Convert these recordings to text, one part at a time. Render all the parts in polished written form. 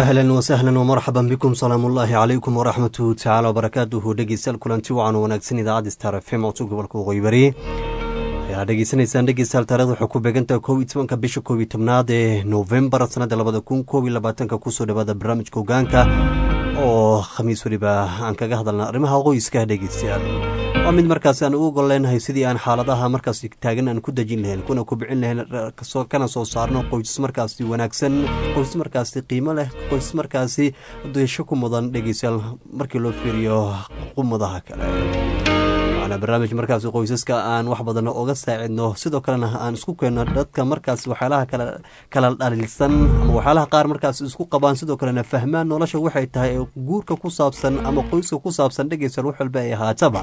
أهلا وسهلا ومرحبا بكم سلام الله عليكم ورحمته تعالى وبركاته dhegeystayaal kulanti wacan wanaagsan idaacadda Star FM oo gobolka Qoybari ayaa dhegeysaneysaan dhegeystayaal taariikhda waxay ku beegantahay 11 bisha 11aad ee November sanada 2022 ku soo dhawaada barnaamijka hogaanka oo khamiis waliba aan kaga hadalna arrimaha qoyska dhegeystayaal waa mid markaas aan ugu goleenahay sidii aan xaaladaha markaas taagan aan ku dajin lahayn kuna ku bixin lahayn kana soo saarno qoys markaas wanaagsan qoys markaas qiimo leh qoys markaas doosho ku mudan dhegeystayaal markii loo fiiriyo qumadaha kale ana barnaamij markaas qoysaska aan wax badan oo ga saacidno sidoo kalena aan isku keenno dadka markaas waxyaalaha kala dhaliilsan ama waxyaalaha qaar markaas isku qabaan sidoo kalena fahmaan nolosha waxay tahay guurka ku saabsan ama qoyska ku saabsan dhegeystayaal wax walba ay ahaataba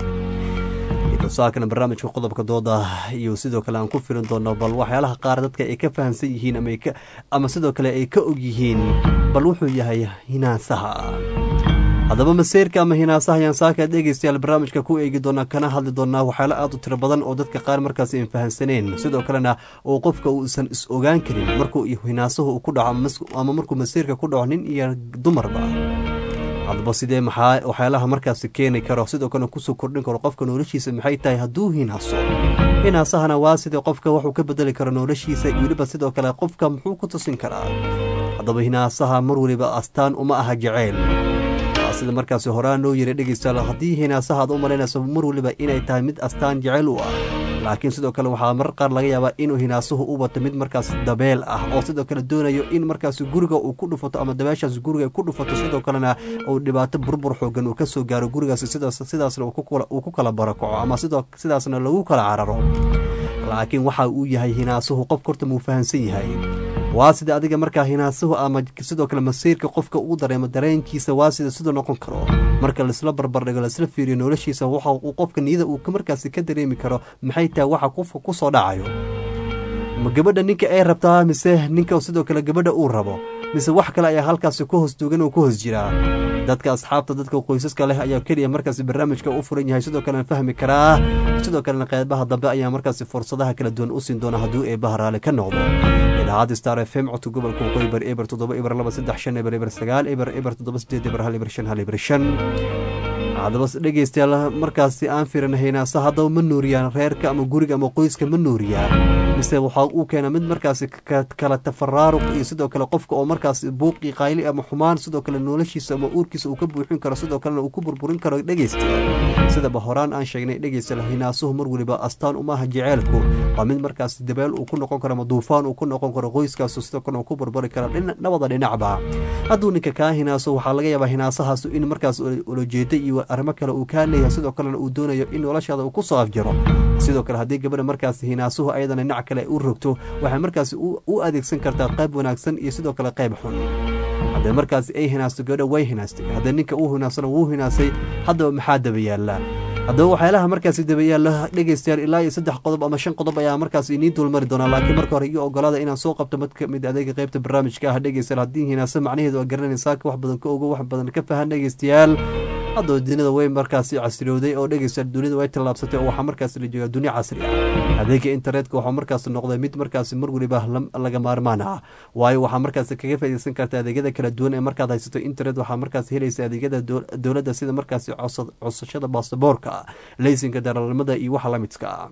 saakana barnaamijka qodobka dooda iyo sidoo kale aan ku filan doono bal waxyaalaha qaar dadka ay ka fahansan yihiin ama sidoo kale ay ka og yihiin bal wuxuu yahay hinaasaha haddaba maseerka ama hinaasaha ayaan saaka dhegeystayaal barnaamijka ku eegi doonaa kana hadli doonaa waxyaalo aad u tiro badan oo dadka qaar markaas ay fahansaneen sidoo kalena oo qofka uusan is ogaan karin markuu hinaasahu ku dhaco ama markuu maseerka ku dhaco nin iyo dumarba hadba sidee maxaa waxyaalaha markaas keeni karo sidoo kale ku soo kordhin karo qofka noloshiisa maxay tahay hadduu hinaasahana waa sidee qofka wuxuu ka bedeli karo noloshiisa weliba sidoo kale qofka muxuu ku tusin karaa haddaba hinaasaha mar waliba astaan uma aha jaceyl sida markaas horaan loo yiri dhegeystayaal haddii hinaasaha aad u malaynayso mar waliba inay tahay mid astaan jaceyl u ah laakiin sidoo kale waxaa mar qaar laga yaabaa inuu hinaasuhu u wato mid markaas dabeel ah oo sidoo kale doonayo in markaas guriga uu ku dhufato ama dabeeshaas guriga ku dhufato sidoo kalena uu dhibaato burbur xoogan uu ka soo gaaro gurigaas sidaasna uu ku kala barakaco ama sidaasna lagu kala cararo laakiin waxa uu yahay hinaasuhu qof korta muu fahansan yahay waa sida adiga markaa hinaasuhu ama sidoo kale masiirka qofka uu dareemo dareenkiisa waa sida sidoo noqon karo marka laisla barbardhigo laisla fiiriyo noloshiisa waxa uu qofka niyada uu markaasi ka dareemi karo maxay tahay waxa qofka ku soo dhacayo ma gabadha ninka ay rabtaa mise ninka sidoo kale gabadha uu rabo mise wax kale ayaa halkaasi ku hoos duugan oo ku hoos jira dadka asxaabta dadka qoysaska leh ayaa kaliya markaas barnaamijka u furan yahay sidoo kale fahmi karaa sidoo kale qaybaha dambe ayaa markaas fursadaha kala duwan u siin doona haduu ay bahraale ka noqdo idaacadda Star FM codka gobolka Qoybari eber 7 eber 2 3 5 eber 9 eber 7 8 eber 1 eber 5 1 eber 5 hadaba dhegeystayaal markaasi aan fiirinaynaa hadda ma nuuriyaan reerka ama guriga ama qoyska ma nuuriyaan mise waxa uu keenaa mid markaasi kala tafaraaruq iyo sidoo kale qofka oo markaasi buuqi qayli ama xumaan sidoo kale noloshiisa ama uurkiisa uu ka buuxin karo sidoo kale uu ku burburin karo dhegeystayaal sida horaan aan sheegnay dhegeystayaal hinaasuhu mar waliba astaan uma aha jaceelku waa mid markaasi dabeel uu ku noqon karo ama duufaan uu ku noqon karo qoyskaas sidoo kale uu ku burburi karo nabada dhinacba hadduu ninka ka hinaaso waxaa laga yaabaa hinaasahaas in markaas ula jeedo iyo arrimo kale uu ka leeyahay sidoo kale uu doonayo in noloshaada uu ku soo afjaro sidoo kale haddii gabadha markaas hinaasuhu ayadana dhinac kale u rogto waxay markaas u adeegsan kartaa qayb wanaagsan iyo sidoo kale qayb xun haddii markaas ay hinaasto gabadha way hinaastay haddii ninka uu hinaasana wuu hinaasay haddaba maxaa daba yaala haddaba waxyaalaha markaas daba yaala dhegeystayaal ilaa iyo 3 qodob ama 5 qodob ayaa markaas inii dulmari doona laakiin marka hore iyo ogolaada inaan soo qabto mid adeega qaybta barnaamijka ah dhegeystayaal haddii hinaaso macnaheedu waa garanaysaa wax badan ka ogo wax badan ka fahan dhegeystayaal hadda dunida way markaasi casriyowday oo dhegeystayaal dunida way tallaabsatay oo waxa markaas la joogaa dunia casri ah adeega internetka waxa markaas noqday mid markaas mar waliba laga maarmaan ah waayo waxa markaas kaga faa'iideysan kartaa adeegyada kala duwan ee markaad haysato internet waxa markaas helaysa adeegyada dawladda sida markaas codsashada baasaboorka laysanka darawalnimada iyo waxa la midka ah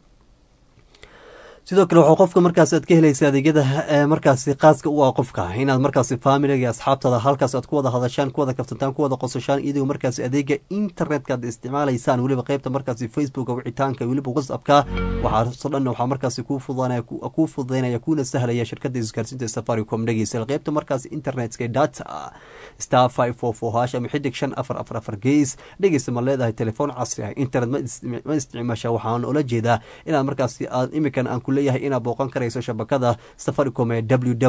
sidoo kale waxa qofka markaas aad ka helaysaa adeegyada markaas qaaska u ah qofka inaad markaas family iyo asxaabtada halkaas aad ku wada hadashaan ku wada kaftantaan ku wada qosashaan iyadoo markaas adeega internetka aad isticmaalaysaan waliba qaybta markaas Facebook oo wicitaanka waliba WhatsApp-ka waxa soo dhan waxa markaas ku fududeynaya kuna sahlaya shirkadda isgaarsiinta Safaricom dhageysa qaybta markaas internetka data star 544 ama xidig 544 gees dhageysa ma leedahay telefoon casri ah internet ma isticmaasha waxaan ula jeedaa inaad markaas aad imikan aan leeyahay ina booqan karayso shabakada Safaricom ee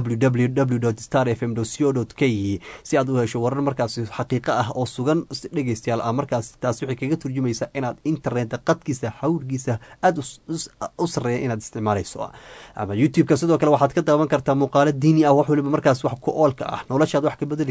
www.starfm.co.ke si aad u hesho warar markaas xaqiiqo ah oo sugan dhageystayaal markaas taas waxay kaga turjumaysaa inaad internet qadkiisa xawrgiisa aad u sareeyo inaad isticmaalayso ama YouTube-ka sidoo kale waxaad ka daawan kartaa muuqaalo diini ah wax waliba markaas wax ku oolka ah noloshaada wax ka bedeli karo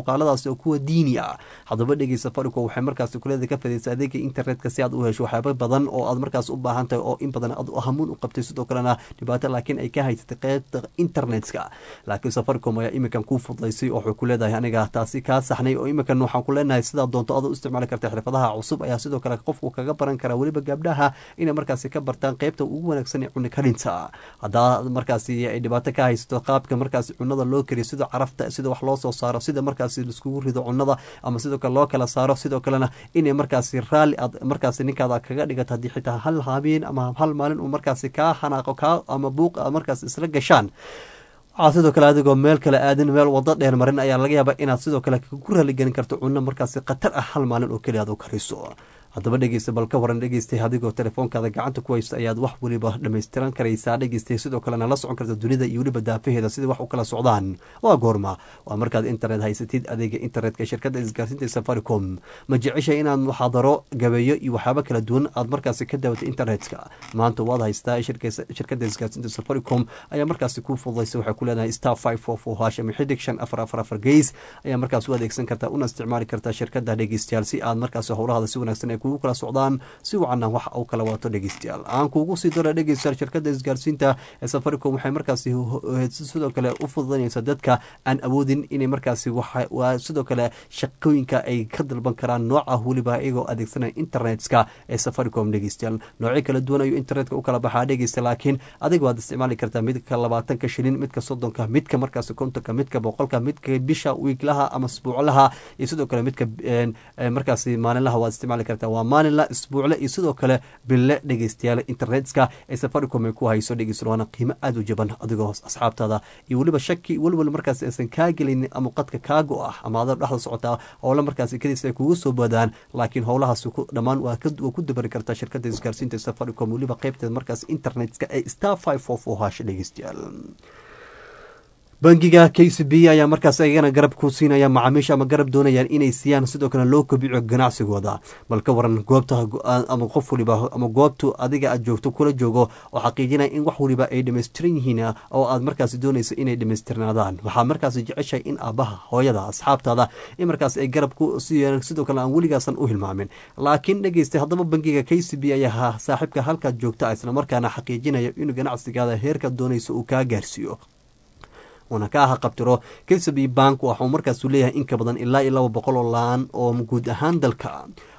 muuqaaladaas oo kuwa diini ah. haddaba dhegeysa Safaricom waxay markaas kuleeda ka fadhiisay adeega internetka si aad u hesho waxyaabo badan oo aad markaas u baahan tahay oo in badan aad hamuun u qabtay sidoo kalena dhibaato laakiin ay ka haysatay qaybta internetka. laakiin Safaricom ayaa iminkan ku fududeysay oo wuxuu ku leedahay aniga taasi ka saxnay oo iminkan waxaan ku leenahay sida doonto aad u isticmaali kartaa xirfadaha cusub ayaa sidoo kale qofku kaga baran kara waliba gabdhaha inay markaas ka bartaan qaybta ugu wanaagsan ee cunno karinta. hadaa markaas ay dhibaato ka haysto qaabka markaas cunnada loo kariyo sida carafta sida wax loo soo saaro sida markaas la iskugu rido cunnada ama sidoo kale loo kala saaro sidoo kalena inay markaas raali aad markaas ninkaada kaga dhigato haddii xitaa hal habeen ama hal maalin uu markaas ka xanaaqo ka ama buuq markaas isla gashaan. waxaa sidoo kale adigoo meel kale aadin meel wado dheer marin ayaa laga yaabaa inaad sidoo kale ku raaligelin karto cunno markaas khatar ah hal maalin oo keliya aad u kariso. haddaba dhegeysta bal ka waran dhegeystay adigoo telefoonkaada gacanta ku haysta ayaad wax waliba dhammaystiran karaysaa dhegeystay sidoo kalena la socon karta dunida iyo weliba daafaheeda sida wax u kala socdaan. waa goorma waa markaad internet haysatid adeega internetka shirkadda isgaarsiinta Safaricom. ma jeceshay inaad muxaadaro gabeeyo iyo waxyaabo kala duwan aad markaasi ka daawato internetka maanta waad haystaa shirkadda isgaarsiinta Safaricom ayaa markaasi ku fududeysay waxay ku leedahay *544# ama xidig 544 gees ayaa markaas u adeegsan kartaa una isticmaali kartaa shirkadda dhegeystayaal si aad markaasi howlahaada si wanaagsan kugu kala socdaan si wacan wax uu kala wato dhegeystayaal. aan kugu sii daro dhegeystayaal shirkadda isgaarsiinta ee Safaricom waxay markaas sidoo kale u fududeynaysaa dadka aan awoodin inay markaas waa sidoo kale shaqooyinka ay ka dalban karaan nooca waliba iyagoo adeegsanaya internetka ee Safaricom dhegeystayaal. noocyo kala duwan ayuu internetka u kala baxaa dhegeysta laakiin adiga waad isticmaali kartaa midka 20 shilin midka 30 midka markaas 50 midka 100 midka bisha weeklaha ama isbuuclaha iyo sidoo kale midka markaas maalinlaha waad isticmaali kartaa waa maalinla isbuucle iyo sidoo kale bille dhegeystayaal internetka ee Safaricom ay ku hayso dhegeystayaal waana qiimo aad u jaban adigoo asxaabtada iyo waliba shaki walwal markaas aysan ka gelin ama qadka kaago ah ama aad dhaxda socotaa howlo markaas kaliis ay kugu soo boodaan laakiin howlahaas dhamaan waa ku dabari kartaa shirkadda isgaarsiinta Safaricom waliba qaybteeda markaas internetka ee *544# dhegeystayaal. bangiga KCB ayaa markaas ayagana garab ku siinaya macaamiisha ama garab doonayaan inay siiyaan sidoo kale loo kobciyo ganacsigooda. bal ka waran goobta ama qof waliba ama goobtu adiga aad joogto kula joogo oo xaqiijinaya in wax waliba ay dhammaystiran yihiin oo aad markaas doonayso inay dhammaystirnaadaan. waxaa markaas jeceshay in aabaha hooyada asxaabtaada in markaas ay garab ku siiyaan sidoo kale aan weligaasan u hilmaamin. laakiin dhageystay haddaba bangiga KCB ayaa saaxiibka halkaad joogta isla markaana xaqiijinaya in ganacsigaada heerka doonayso uu kaa gaarsiiyo wana ka qabtiro KCB Bank waxa uu markaas leeyahay in ka badan ilaa 200 oo laan oo guud ahaan dalka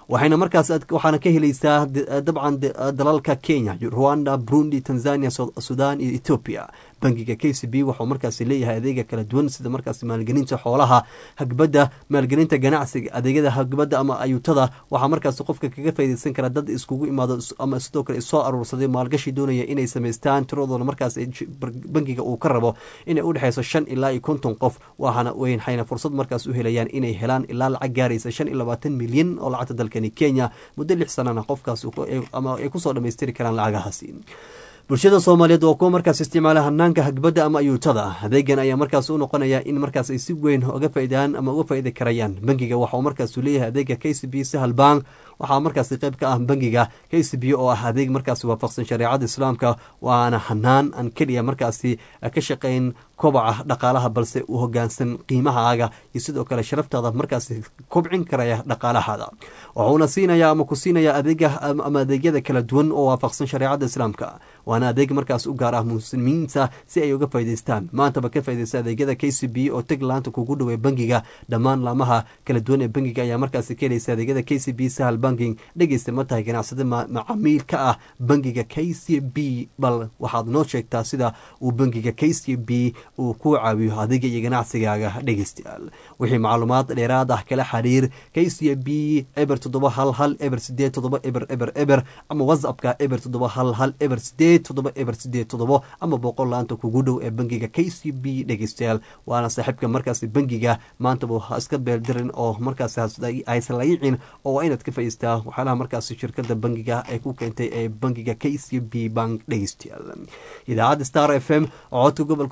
waxaana ka helaysaa dabcan dalalka Kenya, Rwanda, Burundi, Tanzania, Sudan iyo Ethiopia. bangiga KCB wuxuu markaas leeyahay adeega kala duwan sida markaas maalgelinta xoolaha, hagbada, maalgelinta ganacsiga, adeegyada hagbada ama ayuutada. waxaa markaas qofka kaga faa'iideysan kara dad iskugu imaado ama sidoo kale soo aruursaday maalgashi doonaya inay sameystaan tiradooda markaas bangiga uu ka rabo inay u dhaxayso 5 ilaa 50 qof. waxaana hayna fursad markaas u helayaan inay helaan ilaa lacag gaaraysa 25 milyan oo lacagta dalkani Kenya muddo 6 sano qofkaas ama ay ku soo dhameystiri karaan lacagahaasi. bulshada Soomaaliyeed oo markaas isticmaala hanaanka hagbada ama ayuutada adeegan ayaa markaas u noqonaya in markaas ay si weyn uga faa'iidaan ama uga faa'iido karayaan. bangiga waxa uu markaas leeyahay adeega KCB Sahal Bank waxaa markaas qayb ka ah bangiga KCB oo ah adeeg markaas waafaqsan shariicada Islaamka waana hanaan aan kaliya markaas ka shaqeyn kobaca dhaqaalaha balse u hoggaansan qiimahaaga iyo sidoo kale sharaftaada markaas kobcin karaya dhaqaalahaada. wuxuuna siinaya ama ku siinaya adeega ama adeegyada kala duwan oo waafaqsan shariicada Islaamka waana adeeg markaas u gaar ah muslimiinta si ay uga faa'iideystaan. maanta ba ka faa'iideysta adeegyada KCB oo tag laanta kugu dhaweey bangiga dhammaan laamaha kala duwan ee bangiga ayaa markaas ka helaysa adeegyada KCB Sahal Banking. dhegeysta ma tahay ganacsade macaamiil ka ah bangiga KCB bal waxaad noo sheegtaa sida uu bangiga KCB uu ku caawiyo adiga iyo ganacsigaaga dhegeystayaal. wixii macluumaad dheeraad ah kala xiriir KCB *711 ama WhatsApp-ka *711 ama boqol laanta kugu dhow ee bangiga KCB dhegeystayaal. waana saaxiibka markaas bangiga maanta buu iska beeldirin oo markaas aysan laayicin oo inaad ka faa'iideystaa waxaana markaas shirkadda bangiga ay ku keentay ee bangiga KCB Bank dhegeystayaal. idaacadda Star FM oo codka gobolka Waqooyi Bari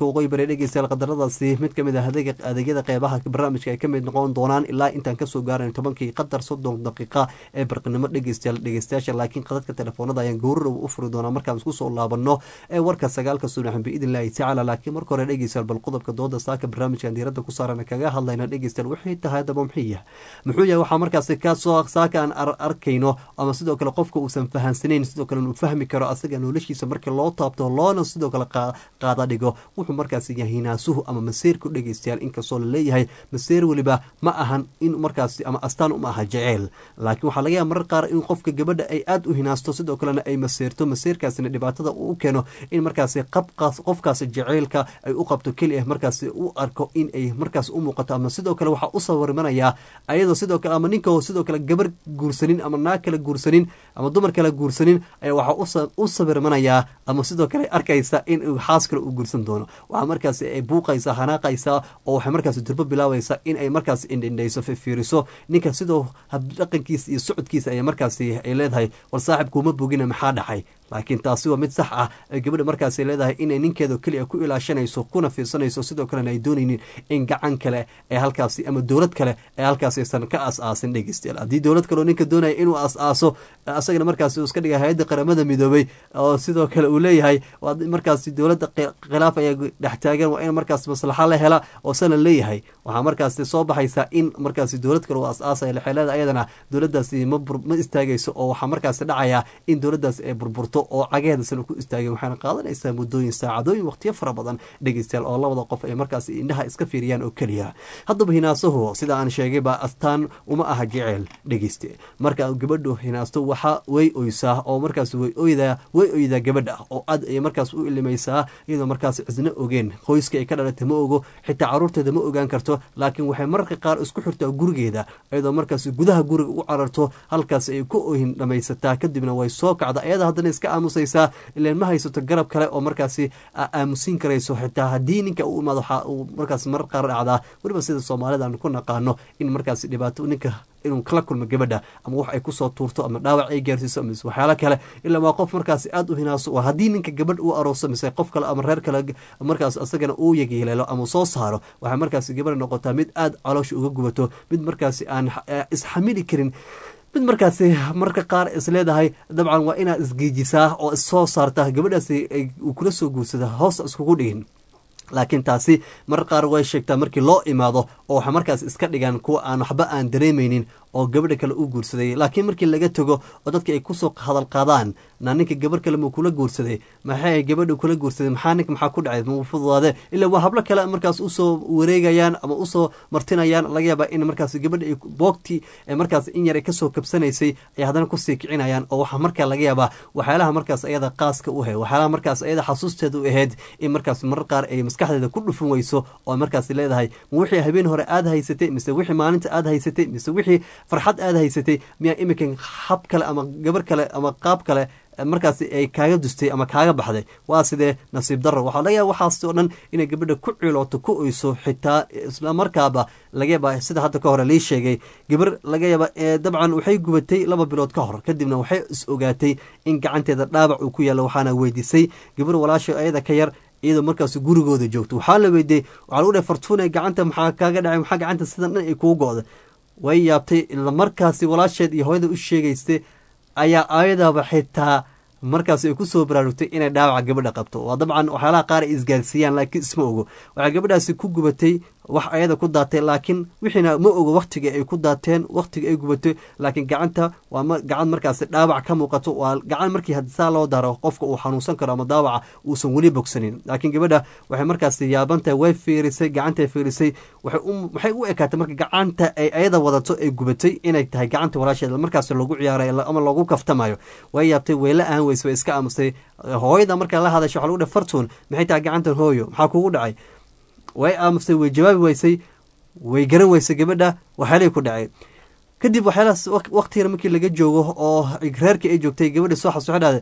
dhegeystayaal qadaradaasi mid kamid ah adeegyada qeybaha barnaamijka ay kamid noqon doonaan ilaa intaan kasoo gaaran 10 qadar 30 daqiiqa ee barqinimo dhegeystayaasha laakiin qadadka telefoonada ayaan gowrar u furi doonaa markaan isku soo laabano ee warka 9 subaxan biidinlaahi tacaala laakiin marka hore dhegeystayaal bal qodobka dooda saaka barnaamijkan diiradda ku saaran kaga hadlayna dhegeystayaal waxay tahay daba muxuu yahay waxaa markaasi ka soo saaka aan arkayno ama sidoo kale qofka uusan fahansanayn sidoo kale uu fahmi karo asaga noloshiisa markii loo taabto loona sidoo kale qaada dhigo wuxuu markaasi yahay hinaasuhu ama masiirku dhegeystayaal inkastoo la leeyahay masiir weliba ma ahan in markaasi ama astaan uma aha jeceyl laakiin waxaa laga yaaba marar qaar in qofka gabadha ay aada u hinaasto sidoo kalena ay masiirto masiirkaasina dhibaatada uu keeno in markaasi qofkaasi jeceylka ay u qabto keliya markaasi u arko in ay markaas u muuqato ama sidoo kale waxaa u sawirmanayaa ayadoo sidoo kale ama ninka sidoo kale gabar guursanin ama naag kale guursanin ama dumar kale guursanin ayaa waxaa u sawirmanayaa ama sidoo kale arkaysa in xaas kale uu guursan doono waxaa markaasi ay buuqaysaa hanaaqaysaa oo waxay markaasi durbo bilaabaysaa in ay markaasi indhindhayso fiiriso ninka sidoo habdhaqankiisa iyo socodkiisa ayaa markaasi ay leedahay war saaxibkuuma bogina maxaa dhacay laakiin taasi waa mid sax ah ay gabadha markaasi leedahay inay ninkeeda keliya ku ilaashanayso kuna fiirsanayso sidoo kalena ay doonaynin in gacan kale ee halkaasi ama dowlad kale ee halkaasi aysan ka as-aasin dhegeystayaal haddii dowlad kaleo ninka doonaya inuu as-aaso asagana markaasi uu iska dhigay hay-adda qaramada midoobay oo sidoo kale uu leeyahay markaasi dowladda khilaaf ayaa dhex taagan waa in markaas maslaxa la hela oo sana leeyahay waxaa markaasi soo baxaysa in markaasi dowlad kale uu as-aasaya lexeelada ayadana dowladdaasi ma istaagayso oo waxaa markaasi dhacaya in dowladdaasi ay burburto oo cageedasana ku istaageen waxaana qaadanaysaa muddooyin saacadooyin waqtiyo fara badan dhegeystayaal oo labada qof ay markaasi indhaha iska fiiriyaan oo keliya haddaba hinaasahu sida aan sheegay baa astaan uma aha jeceyl dhegeyste marka gabadhu hinaasto waxa way oysaa oo markaas way oydaa gabadha oo aad ay markaas u ilimaysaa iyadoo markaas cisna ogeen qoyska ay ka dhalatay ma ogo xitaa caruurteeda ma ogaan karto laakiin waxay mararka qaar isku xirtaa gurigeeda iyadoo markaas gudaha guriga u cararto halkaas ay ku ohin dhamaysataa kadibna way soo kacda iyada haddana iska aamusaysaa ilaan ma haysato garab kale oo markaasi aamusin karayso xitaa haddii ninka u imaado waxaa uu markaas marar qaar dhacdaa weliba sida soomaalida aan ku naqaano in markaasi dhibaato ninka inuu kala kulmo gabadha ama wax ay kusoo tuurto ama dhaawac ay gaarsiiso mise waxyaalo kale ilaa waa qof markaasi aada u hinaaso oo haddii ninka gabadh uu arooso mise qof kale ama reer kale markaas asagana uu yageeleelo ama soo saaro waxay markaasi gabadha noqotaa mid aada caloosha uga gubato mid markaasi aan isxamili karin mid markaasi marka qaar is leedahay dabcan waa inaad isgeejisaa oo issoo saarta gabadhaasi uu kula soo guursada hoos iskugu dhigin laakiin taasi mar qaar way sheegtaa markii loo imaado oo waxa markaas iska dhigaan kuwa aan waxba aan dareemaynin oo gabadha kale u guursaday laakiin markii laga tago oo dadka ay kusoo hadal qaadaan ninka gabar kale muu kula guursaday maxay gabadha kula guursaday maxaa ku dhacay muu fududaade ilaa waa hablo kale markaas usoo wareegayaan ama usoo martinayaan laga yaabaa in markaas gabadha ay boogtii markaas in yar ay kasoo kabsanaysay ay haddana kusii kicinayaan oo waxaa markaa laga yaabaa waxyaalaha markaas ayada qaaska u ahayd waxyaalaha markaas ayada xasuusteeda u ahayd in markaas marar qaar ay maskaxdeeda ku dhufan weyso oo markaas leedahay ma wixii habeen hore aada haysatay mise wixii maalinta aada haysatay mise wixii farxad aada haysatay miyaa iminkan hab kale ama gabar kale ama qaab kale markaasi ay kaaga dustay ama kaaga baxday waa sidee nasiib darro waxaa laga yaaba waxaas oo dhan inay gabadha ku cilooto ku oyso xitaa isla markaaba laga yaaba sida hadda ka hore lii sheegay gabar laga yaaba dabcan waxay gubatay 2 bilood ka hor kadibna waxay is ogaatay in gacanteeda dhaawac uu ku yaalo waxaana weydiisay gabar walaasha ayada ka yar iyadoo markaas gurigooda joogto waxaa la weydiiyey waxaa lagu dhahay fartuune gacanta maxaa kaaga dhacay maxaa gacanta sidan dhan ay kugu go'day way yaabtay isla markaasi walaasheed iyo hooyada u sheegaystay ayaa ayadaba xitaa markaas ay kusoo baraarugtay inay dhaawaca gabadha qabto waa dabcan waxyaalaha qaar ay isgaarsiiyaan laakiin isma ogo waxay gabadhaasi ku gubatay wax ayada ku daatay laakiin wixiina ma ogo waqtiga ay ku daateen waqtiga ay gubatay laakiin gacanta waa gacan markaas dhaawac ka muuqato waa gacan markii hadisaa loo daro qofka uu xanuunsan karo ama dhaawaca uusan weli bogsanin laakiin gabadha waxay markaas yaabantahay way fiirisay gacanta fiirisay waxay u ekaatay marka gacanta ay ayada wadato ay gubatay inay tahay gacanta walaasheeda markaas lagu ciyaaray ama lagu kaftamayo way yaabtay way la aan weysay iska aamusay hooyada marka la hadasho waxa lagu dhahay fartuun maxay tahay gacantan hooyo maxaa kugu dhacay way aamusay way jawaabi weysay way garan weysay gabadha waxaalay ku dhacay kadib waxyaalahaas waqti yar markii laga joogo oo reerkii ay joogtay gabadha soo xasuuxdhaada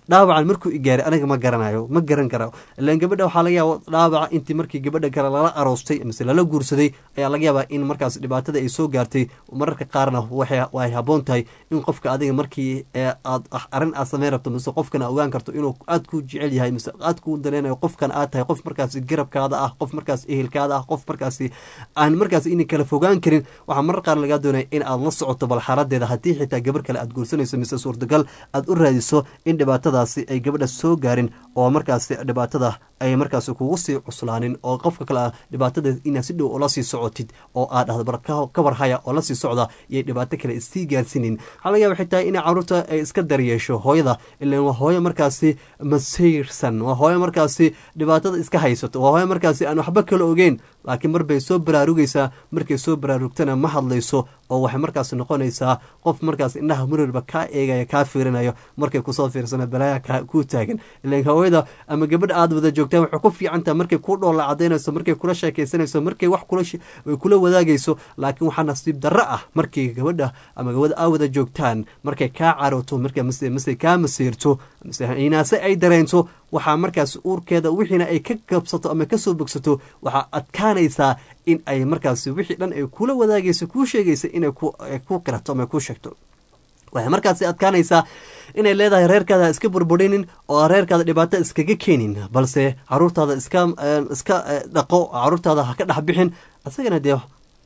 dhaawacan markuu igaaray aniga ma garanayo ma garan karo ilaan gabadha waxaa laga yaaba dhaawaca intii markii gabadha kale lala aroostay mise lala guursaday ayaa laga yaabaa in markaas dhibaatada ay soo gaartay mararka qaarna way haboon tahay in qofka adiga markii aad arrin aad sameyn rabto mise qofkana ogaan karto inuu aad ku jecel yahay mise aad ku daneynayo qofkan aad tahay qof markaas garabkaada ah qof markaas ehelkaada ah qof markaas aan markaas in kala fogaan karin waxaa marar qaar lagaa doonaya in aad la socoto bal xaaladeeda haddii xitaa gabar kale aad guursanayso mise suurtagal aad u raadiso in dhibaatadaasi ay gabadha soo gaarin oo markaas dhibaatada ay markaas kugu sii cuslaanin oo qofka kale ah dhibaatada inaad si dhow ula sii socotid oo aad dhahdo bar ka warhaya oo la sii socda iyo dhibaato kale isii gaarsiinin waxaa laga yaaba xitaa in caruurta ay iska daryeesho hooyada ilaan waa hooyo markaasi masiirsan waa hooyo markaasi dhibaatada iska haysato waa hooyo markaasi aan waxba kala ogeyn laakiin mar bay soo baraarugaysaa markay soo baraarugtana ma hadlayso oo waxay markaas noqonaysaa qof markaas indhaha murirba kaa eegaya kaa fiirinayo markay kusoo fiirsana balaaya kuu taagan ilaan hooyada ama gabadha aad wada joogtaan waxay ku fiican tahay markay ku dhoolla cadaynayso markay kula sheekaysanayso markay wax kula wadaagayso laakiin waxaa nasiib darro ah markay gabadha ama gabadha aad wada joogtaan markay kaa carooto mise kaa masiirto mise inaase ay dareento waxaa markaas uurkeeda wixiina ay ka gabsato ama kasoo bogsato waxaa adkaanaysaa in ay markaas wixii dhan ay kula wadaagayso kuu sheegaysa inay ku qirato ama ku sheegto waxay markaasi adkaanaysaa inay leedahay reerkaada iska burburinin oo reerkaada dhibaato iskaga keenin balse caruurtaada iska dhaqo caruurtaada ha ka dhex bixin isagana dee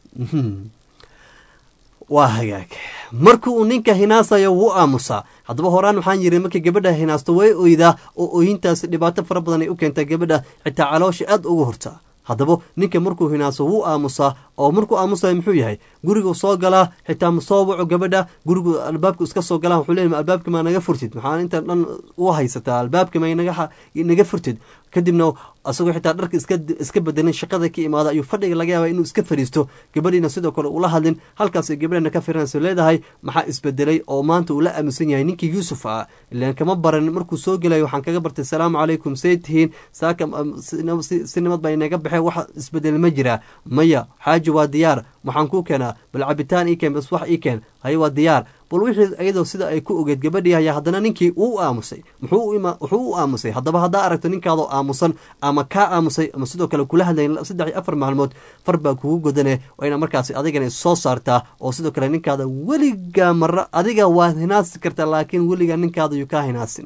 waa hagaag marka uu ninka hinaasayo wuu aamusaa haddaba horaan waxaan yiri markii gabadha hinaasto way oydaa oo ooyintaasi dhibaato fara badan ay u keentay gabadha xitaa caloosha aad uga hortaa haddaba ninka markuu hinaaso wuu aamusaa oo markuu aamusayo muxuu yahay guriguu soo galaa xitaa ma soo waco gabadha gurigu albaabku iska soo galaa wuxuu leeyahay albaabka maa naga furtid maxaa inta dhan u haysataa albaabka may naga furtid kadibna asagoo xitaa dharka iska bedelin shaqada ka imaada ayuu fadhiga laga yaaba inuu iska fadhiisto gabadhiina sidoo kale ula hadlin halkaasay gabadhana ka firinayso leedahay maxaa isbedelay oo maanta uu la aaminsan yahay ninkii yuusuf ah ilaan kama baran markuu soo gelayo waxaan kaga bartay salaamu calaykum say tihiin saaka si nabad baa inaga baxeen wax isbedel ma jiraa maya xaaji waa diyaar waxaan kuu keenaa bal cabitaan ii keen bas wax ii keen haye waa diyaar bal wixii iyadoo sida ay ku ogeed gabadhii ayaa haddana ninkii uu aamusay wuxuu u aamusay haddaba haddaa aragto ninkaadoo aamusan ama kaa aamusay ama sidoo kale kula hadlayn 3-4 maalmood far baa kugu godane waa inaa markaasi adigana soo saartaa oo sidoo kale ninkaada weligaa mara adiga waad hinaasi kartaa laakiin weligaa ninkaada yuu kaa hinaasin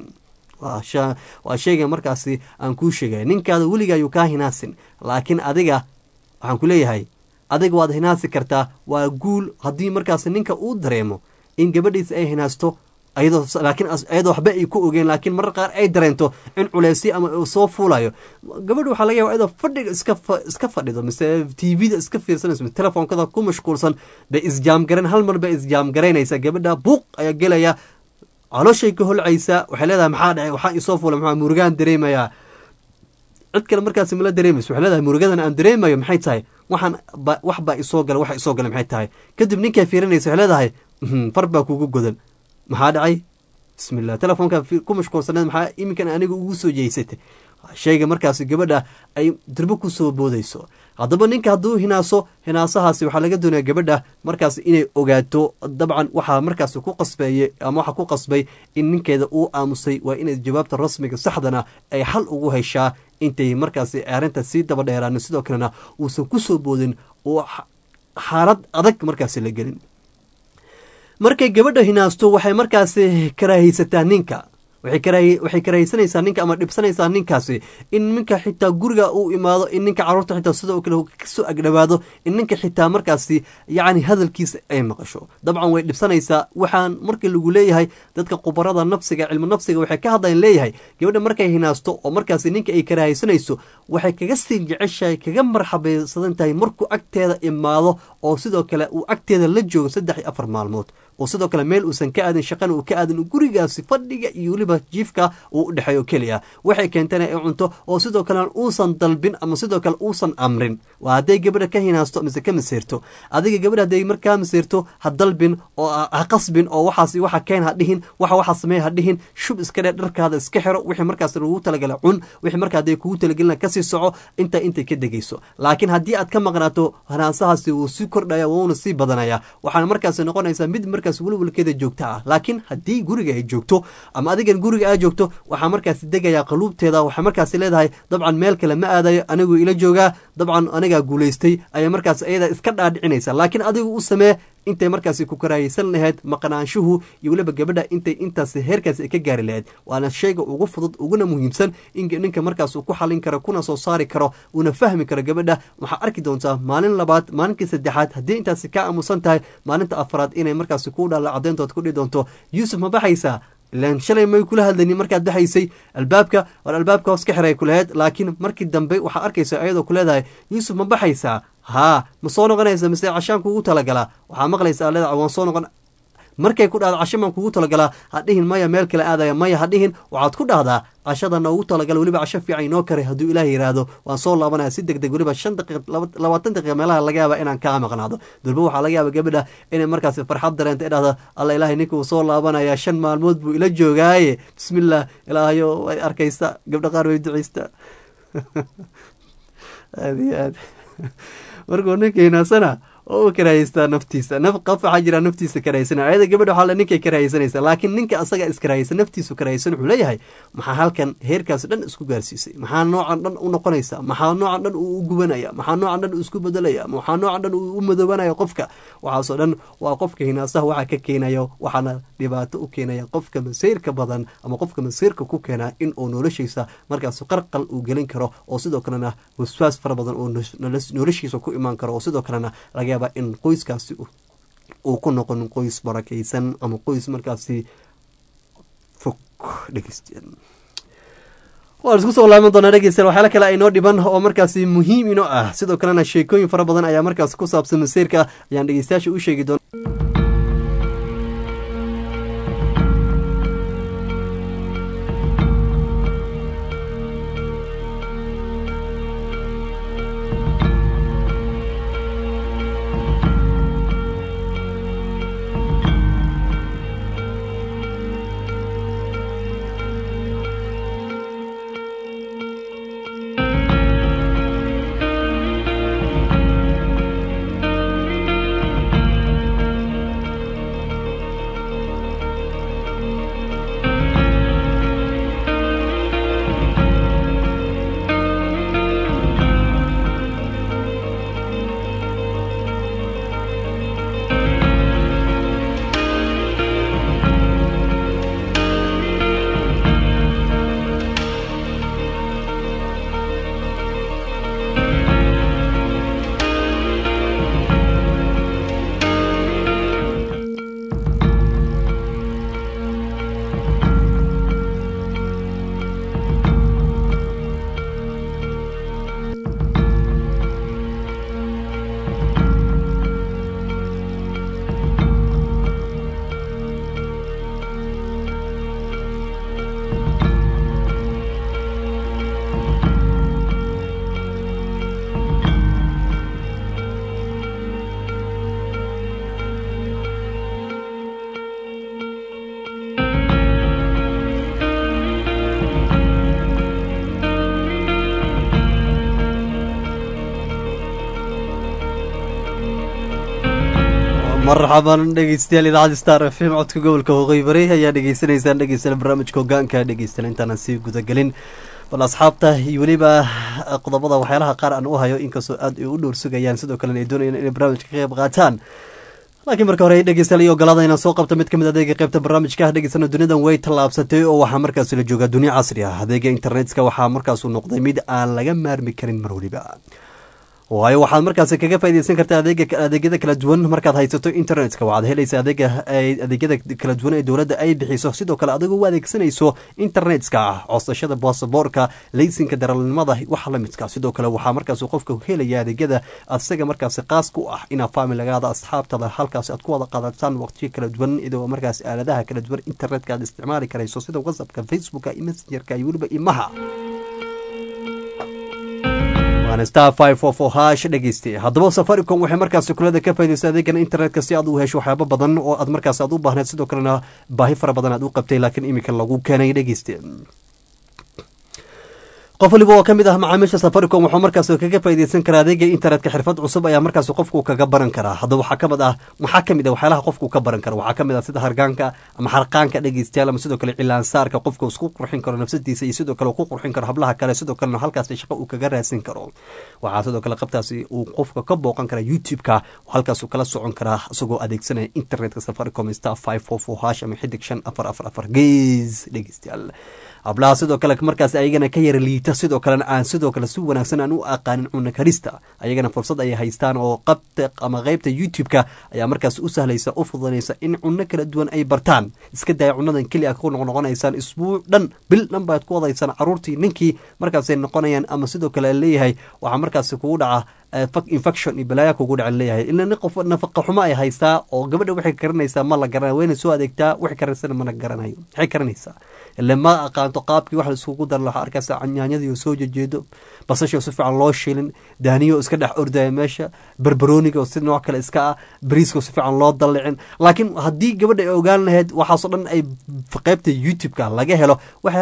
waa sheega markaasi aan kuu sheegay ninkaada weligaa yuu kaa hinaasin laakiin adiga waxaan ku leeyahay adiga waad hinaasi kartaa waa guul haddii markaasi ninka uu dareemo in gabadhiisa ay hinaasto laakiin ayadoo waxba ay ku ogeen laakiin marar qaar ay dareento in culeysyo ama uu soo fuulayo gabadha waxaa laga yaaba ayadoo fadhiga iska fadhido mise tvda iska fiirsanayso mise telefoonkada ku mashquulsan bay isjaamgarayn hal mar bay isjaamgaraynaysa gabadha buuq ayaa gelaya calooshay ka holcaysa waxay leedahay maxaa dhacay waxaa isoo fuula maxaa murugaan dareemayaa cid kale markaasi mala dareemayso waxay leedahay murugadan aan dareemayo maxay tahay wax baa isoo gala waxa isoo gala maxay tahay kadib ninkay fiirinaysa waxay leedahay far baa kugu godan maxaa dhacay bismillah telefoonka ku mashquulsaneed maxaa iminkan aniga ugu soo jeysatay shayga markaasi gabadha ay dirbo ku soo boodayso haddaba ninka hadduu hinaasahaasi waxaa laga doonaya gabadha markaas inay ogaato dabcan waxaa markaas ku qasbeeye ama waxaa ku qasbay in ninkeeda uu aamusay waa inay jawaabta rasmiga saxdana ay xal ugu heshaa intay markaasi arrinta sii daba dheeraan sidoo kalena uusan ku soo boodin oo xaalad adag markaasi la gelin markay gabadha hinaasto waxay markaasi karaahaysataa ninka waxay karahaysanaysaa ninka ama dhibsanaysaa ninkaasi in ninka xitaa guriga uu imaado in ninka caruurta xitaa sidoo kale kasoo agdhawaado in ninka xitaa markaasi yacni hadalkiisa ay maqasho dabcan way dhibsanaysaa waxaan markii lagu leeyahay dadka khubarada nafsiga cilmu nafsiga waxay ka hadlayan leeyahay gabadha markay hinaasto oo markaasi ninka ay karahaysanayso waxay kaga sii jeceshahay kaga marxabaysadan tahay markuu agteeda imaado oo sidoo kale uu agteeda la joogo 3-4 maalmood oo sidoo kale meel uusan ka aadin shaqana uu ka aadin gurigaasi fadhiga iyo weliba jiifka uu u dhexeeyo keliya waxay keentana ay cunto oo sidoo kale uusan dalbin ama sidoo kale uusan amrin waa hadday gabadha ka hinaasto mise ka masiirto adiga gabadha hadday markaa masiirto ha dalbin oo ha qasbin oo waxaasi waxa keen ha dhihin waxa samee ha dhihin shub iska dheh dharkaada iska xiro wixii markaas lagu talagalay cun wixii markaa hadday kugu talagelina kasii soco intay ka degayso laakiin haddii aad ka maqnaato hinaasahaasi wuu sii kordhaya wuuna sii badanaya waxaana markaas noqonaysaa mid markaas welwelkeeda joogta ah laakiin haddii guriga ay joogto ama adigan guriga aa joogto waxaa markaas degayaa qaluubteeda waxaa markaas leedahay dabcan meel kale ma aadayo anigu ila joogaa dabcan anigaa guulaystay ayay markaas iyada iska dhaadhicinaysa laakiin adigu u samee intay markaasi ku karaahaysan lahayd maqnaanshuhu iyo weliba gabadha intay intaas heerkaas ay ka gaari lahayd waana shayga ugu fudud uguna muhiimsan in ninka markaas uu ku xalin karo kuna soo saari karo uuna fahmi karo gabadha waxaa arki doontaa maalin labaad maalinkii saddexaad haddii intaasi ka aamusan tahay maalinta afraad inay markaasi ku dhaala cadeyntood ku dhihi doonto yuusuf ma baxaysaa ilaan shalay may kula hadlaynin markaad baxaysay albaabka war albaabka hoos ka xiray ku lahayd laakiin markii dambe waxaa arkaysa ayadoo ku leedahay yuusuf ma baxaysaa haa ma soo noqonaysa mise cashaan kugu talagalaa waxaa maqlaysa leeda waan soo noqon markay ku dhahda casho maan kugu talagalaa hadhihin maya meel kale aadaya maya hadhihin waxaad ku dhahdaa cashada noogu talagala weliba casho fiican inoo karay hadduu ilaah yidhaahdo waan soo laabanaya si deg deg weliba 5 daqiiq 20 daqiiq meelaha laga yaaba inaan kaa maqnaado durba waxaa laga yaaba gabadha inay markaas farxad dareento dhahda alla ilaahay ninka uu soo laabanaya 5 maalmood buu ila joogaaye bismillah ilaahayo way arkaysa gabdha qaar way duceysta aad markuu ninkeynasana oo karaahaysta naftiisa qof waxaa jira naftiisa karaahaysan ayada gabadha waxaa la ninkay karaahaysanaysa laakiin ninka asaga iskaraahaysan naftiisu karaahaysan wuxuu leeyahay maxaa halkan heerkaas dhan isku gaarsiisay maxaa noocan dhan u noqonaysa maxaa noocan dhan uu gubanaya maxaa noocan dhan uu isku bedelaya maxaa noocan dhan uu u madoobanaya qofka waxaasoo dhan waa qofka hinaasaha waxa ka keenayo waxaana dhibaato u keenaya qofka masiirka badan ama qofka masiirka ku keena in uu noloshiisa markaas qarqal uu gelin karo oo sidoo kalena waswaas fara badan oo noloshiisa ku imaan karo oo sidoo kalena laga in qoyskaasi uu ku noqon qoys barakaysan ama qoys markaasi fog dhegeystayaal waan isku soo laaban doonaa dhegeystayaal waxyaala kale aynoo dhiban oo markaasi muhiim inoo ah sidoo kalena sheekooyin fara badan ayaa markaas ku saabsan masiirka ayaan dhegeystayaasha u sheegi doonaa marxaban dhegeystayaal idaacada Star FM codka gobolka Waqooyi Bari ayaa dhageysanaysaan dhegeystayaal barnaamijka hoggaanka dhegeystayaal intaan sii guda galin bal asxaabta iyo waliba qodobada waxyaalaha qaar aan u hayo inkastoo aad u dhowr sugayaan sidoo kale ay doonayaan inay barnaamijka ka qayb qaataan laakiin marka hore dhegeystayaal iyo ogolaada inaan soo qabto mid kamid adeega qaybta barnaamijka dhageysana dunidan way tallaabsatay oo waxaa markaas la joogaa dunia casri ah adeega internetka waxaa markaas uu noqday mid aan laga maarmi karin mar waliba waayo waxaad markaas kaga faa'iideysan kartaa adeegyada kala duwan markaad haysato internetka waxaad helaysaa adeegyada kala duwan ee dowladda ay bixiso sidoo kale adigoo u adeegsanayso internetka codsashada baasaboorka laysinka darawalnimada waxa la midka sidoo kale waxaa markaas qofka helaya adeegyada asaga markaas qaas ku ah ina familagaada asxaabtada halkaas aad ku wada qaadataan waqtiyo kala duwan idoo markaas aaladaha kala duwan internetka aad isticmaali karayso sida WhatsAppka Facebooka iyo Messengerka iyo waliba imaha star 544 hash dhegeysti haddaba Safaricom waxay markaas kulada ka faa'iideysaa adeegan internetka si aad u hesho waxyaabo badan oo aad markaas aad u baahneed sidoo kalena baahi fara badan aad u qabtay laakiin imika lagu keenay dhegeysti qof waliba oo ka mid ah macaamiisha Safaricom wuxuu markaas kaga faa'iideysan karaa adeega internetka xirfad cusub ayaa markaas qofku kaga baran karaa haddaba waxaa ka mid ah waxyaalaha qofku ka baran karo waxaa ka mid ah sida hargaanka ama xarqaanka dhegeystayaal ama sidoo kale cilaan saarka qofku isku qurxin karo nafsadiisa iyo sidoo kale ku qurxin karo hablaha kale sidoo kale halkaas shaqo uu kaga raadsan karo waxaa sidoo kale qabtaasi uu qofka ka booqan kara YouTube-ka halkaas uu kala socon karaa isagoo adeegsanaya internetka Safaricom star 544 hash ama xidig 544 gees dhegeystayaal ablaha sidoo kale markaas ayagana ka yara liita sidoo kale aan sidoo kale si wanaagsan aan u aqaanin cunno karista ayagana fursad ay haystaan oo qabta ama qaybta YouTube-ka ayaa markaas u sahlaysa u fududanaysa in cunno kala duwan ay bartaan iska day cunnadan kaliya ku noqonaysaan isbuuc dhan bil dhan baad ku wadaysaan caruurtii ninkii markaas ay noqonayaan ama sidoo kale leeyahay waxa markaas kugu dhaca infection iyo balaya kugu dhacan leeyahay ilaa qof nafaqa xumo ay haystaa oo gabadha waxay karinaysaa ma la garanayo wayna soo adeegtaa waxay karinaysaa ma la garanayo waxay karinaysaa ilaa ma aqaanto qaabkii wax la isugu dar lahaa arkaysa yaanyadii soo jeedo basasha si fiican loo shiilin daaniyo iska dhex ordaya meesha barbarooniga oo si nooc kale iska ah bariiska si fiican loo dallicin laakiin haddii gabadha ay ogaan lahayd waxaasoo dhan ay qaybta YouTube-ka laga helo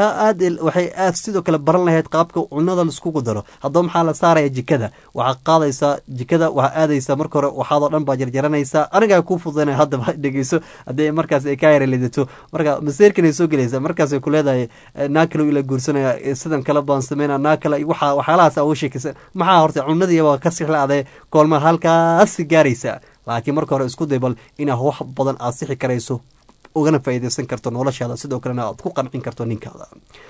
waxay aad sidoo kale baran lahayd qaabka cunnada la iskugu daro haddaba maxaa la saaraya jikada waxaa jikada waxaa aadaysa marka hore waxaadoo dhan baa jarjaranaysaa anigaa kuu fududanaya haddaba dhegeyso haddii markaas ay ka yara lidato marka maseerkan ay soo gelaysa markaas ay ku leedahay naakalo ila guursanaya sidan kale baan sameynaa naakala waxyaalahaas uga sheekaysa maxaa horta cunadiiba ka sixlaade koolma halkaas gaaraysa laakiin marka hore isku day bal inaa wax badan aad sixi karayso ugana faa'iideysan karto noloshaada sidoo kalena aad ku qancin karto ninkaada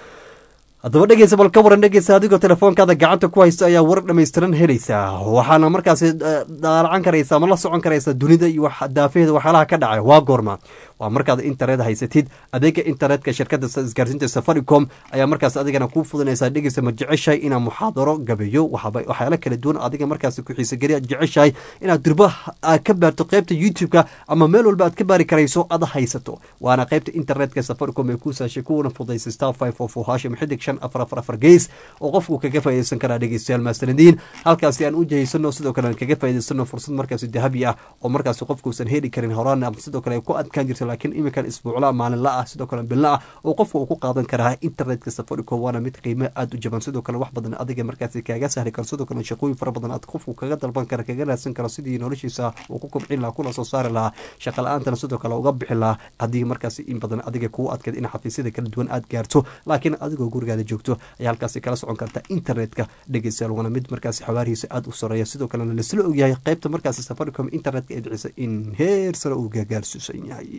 haddaba dhegeysa bal ka waran dhegeysa adigoo telefoonkaada gacanta ku haysto ayaa warar dhammaystiran helaysaa waxaana markaasi daalacan karaysa ama la socon karaysa dunida iyo daafaheeda waxyaalaha ka dhacay waa goorma waa markaad internet haysatid adeega internetka shirkadda isgaarsiinta Safaricom ayaa markaas adigana kuu fududanaysaa dhegeysa ma jeceshahay inaad muxaadaro gabeeyo waxyaalo kala duwan adiga markaas ku xiisa geliya jeceshahay inaad durba ka baarto qaybta YouTube-ka ama meel walba aad ka baari karayso aad haysato waana qaybta internetka Safaricom ee ku saashay kuwana fududaysa star 544 hash ama xidig 544 gees oo qofku kaga faa'iideysan kara dhegeystayaal maasanadiin halkaasi aan u jeeysano sidoo kale kaga faa'iideysano fursad markaas dahabi ah oo markaas qofku uusan heli karin horaan ama sidoo kale ku adkaan jirto laakiin imika isbuucla maalin la ah sidoo kale bil la ah oo qofku uu ku qaadan karaa internetka Safaricom waana mid qiimo aad u jaban sidoo kale wax badan adiga markaas kaga sahli karo sidoo kale shaqooyin fara badan aad qofku kaga dalban kara kaga raadsan karo sidii noloshiisa uu ku kobcin lahaa kuna soo saari lahaa shaqo la'aantana sidoo kale uga bixi lahaa haddii markaas in badan adiga kugu adkeed in xafiisyada kala duwan aad gaarto laakiin adigoo gurigaada joogto ayaa halkaasi kala socon karta internetka dhegeystayaal waana mid markaas xawaarihiisa aad u sareeya sidoo kalena la isla ogyahay qaybta markaas Safaricom internetka ee bixisa in heer sare uu gaarsiisan yahay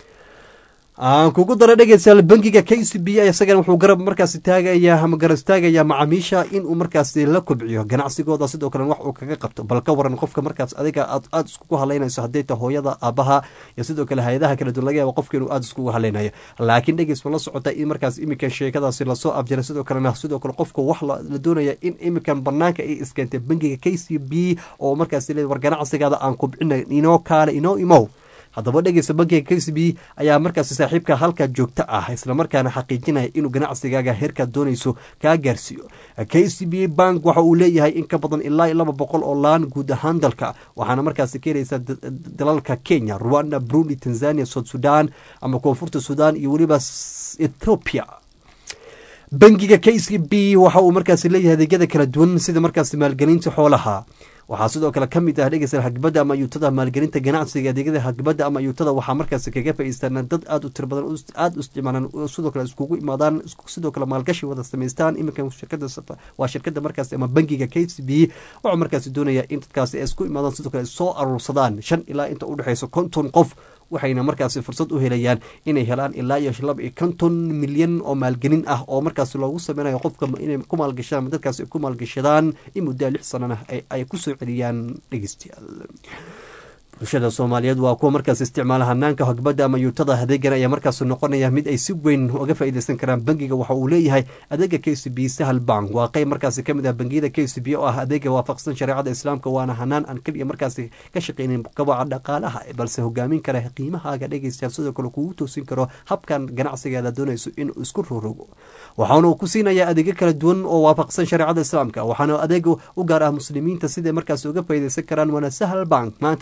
aan kugu dara dhegeystayaal bangiga KCB isagana wuxuu garab markaas taagaya ama garab taagaya macaamiisha in uu markaas la kobciyo ganacsigooda sidoo kale wax uu kaga qabto bal ka waran qofka markaas adiga aad isku haleynayso haday ta hooyada aabaha iyo sidoo kale hay'adaha kala duwan laga yaabo qofka inuu aad isku haleynayo laakiin dhegeysta la socota in markaas imika sheekadaasi la soo afjara sidoo kale qofka wax la doonaya in imikan banaanka ay iskentay bangiga KCB oo markaas leeyahay war ganacsigaada aan kobcinay inoo kaale inoo imow haddaba dhegeysta bankiga KCB ayaa markaas saaxiibka halka joogta ah isla markaana xaqiijinaya inuu ganacsigaaga heerka doonayso ka gaarsiiyo KCB bank waxa uu leeyahay in ka badan ilaa 200 oo laan guud ahaan dalka waxaana markaas keenaysa dalalka Kenya, Rwanda, Burundi, Tanzania, South Sudan ama Koonfurta Sudan iyo waliba Ethiopia bankiga KCB waxa uu markaas leeyahay adeegyada kala duwan sida markaas maalgelinta xoolaha waxaa sidoo kale ka mid ah dhegeysta hagbada ama ayuutada maalgelinta ganacsiga adeegyada hagbada ama ayuutada waxaa markaas kaga faa'iideystaan dad aad u tir badan aad u isticmaalaan sidoo kale iskugu imaadaan sidoo kale maalgashi wada sameystaan imika shirkadda markaas ama bangiga KCB wuxuu markaas doonaya in dadkaasi ay isku imaadaan sidoo kale soo aruursadaan 5 ilaa inta u dhaxayso 50 qof waxayna markaas fursad u helayaan inay helaan ilaa 50 milyan oo maalgelin ah oo markaas loogu sameynayo qofka inay ku maalgashadaan dadkaas ku maalgashadaan in muddo 6 sano ay ku soo celiyaan dhegeystayaal bulshada Soomaaliyeed waa kuwa markaas isticmaala hanaanka hagbada ama ayuutada adeegan ayaa markaas noqonaya mid ay si weyn uga faa'iideysan karaan bangiga waxa uu leeyahay adeega KCB Sahal Bank waa qayb markaas kamid ah bangiyada KCB oo ah adeega waafaqsan shariicada Islaamka waana hanaan aan kaliya markaas ka shaqeynay kabaca dhaqaalaha balse hogaamin kara qiimahaaga dhegeystayaal sidoo kale kugu toosin karo habkan ganacsigeeda doonayso in isku rogrogo waxaana uu ku siinayaa adeegyo kala duwan oo waafaqsan shariicada Islaamka waxaana adeeg u gaar ah muslimiinta sida markaas uga faa'iideysan karaan wana Sahal Bank maanta ka faa'iideysan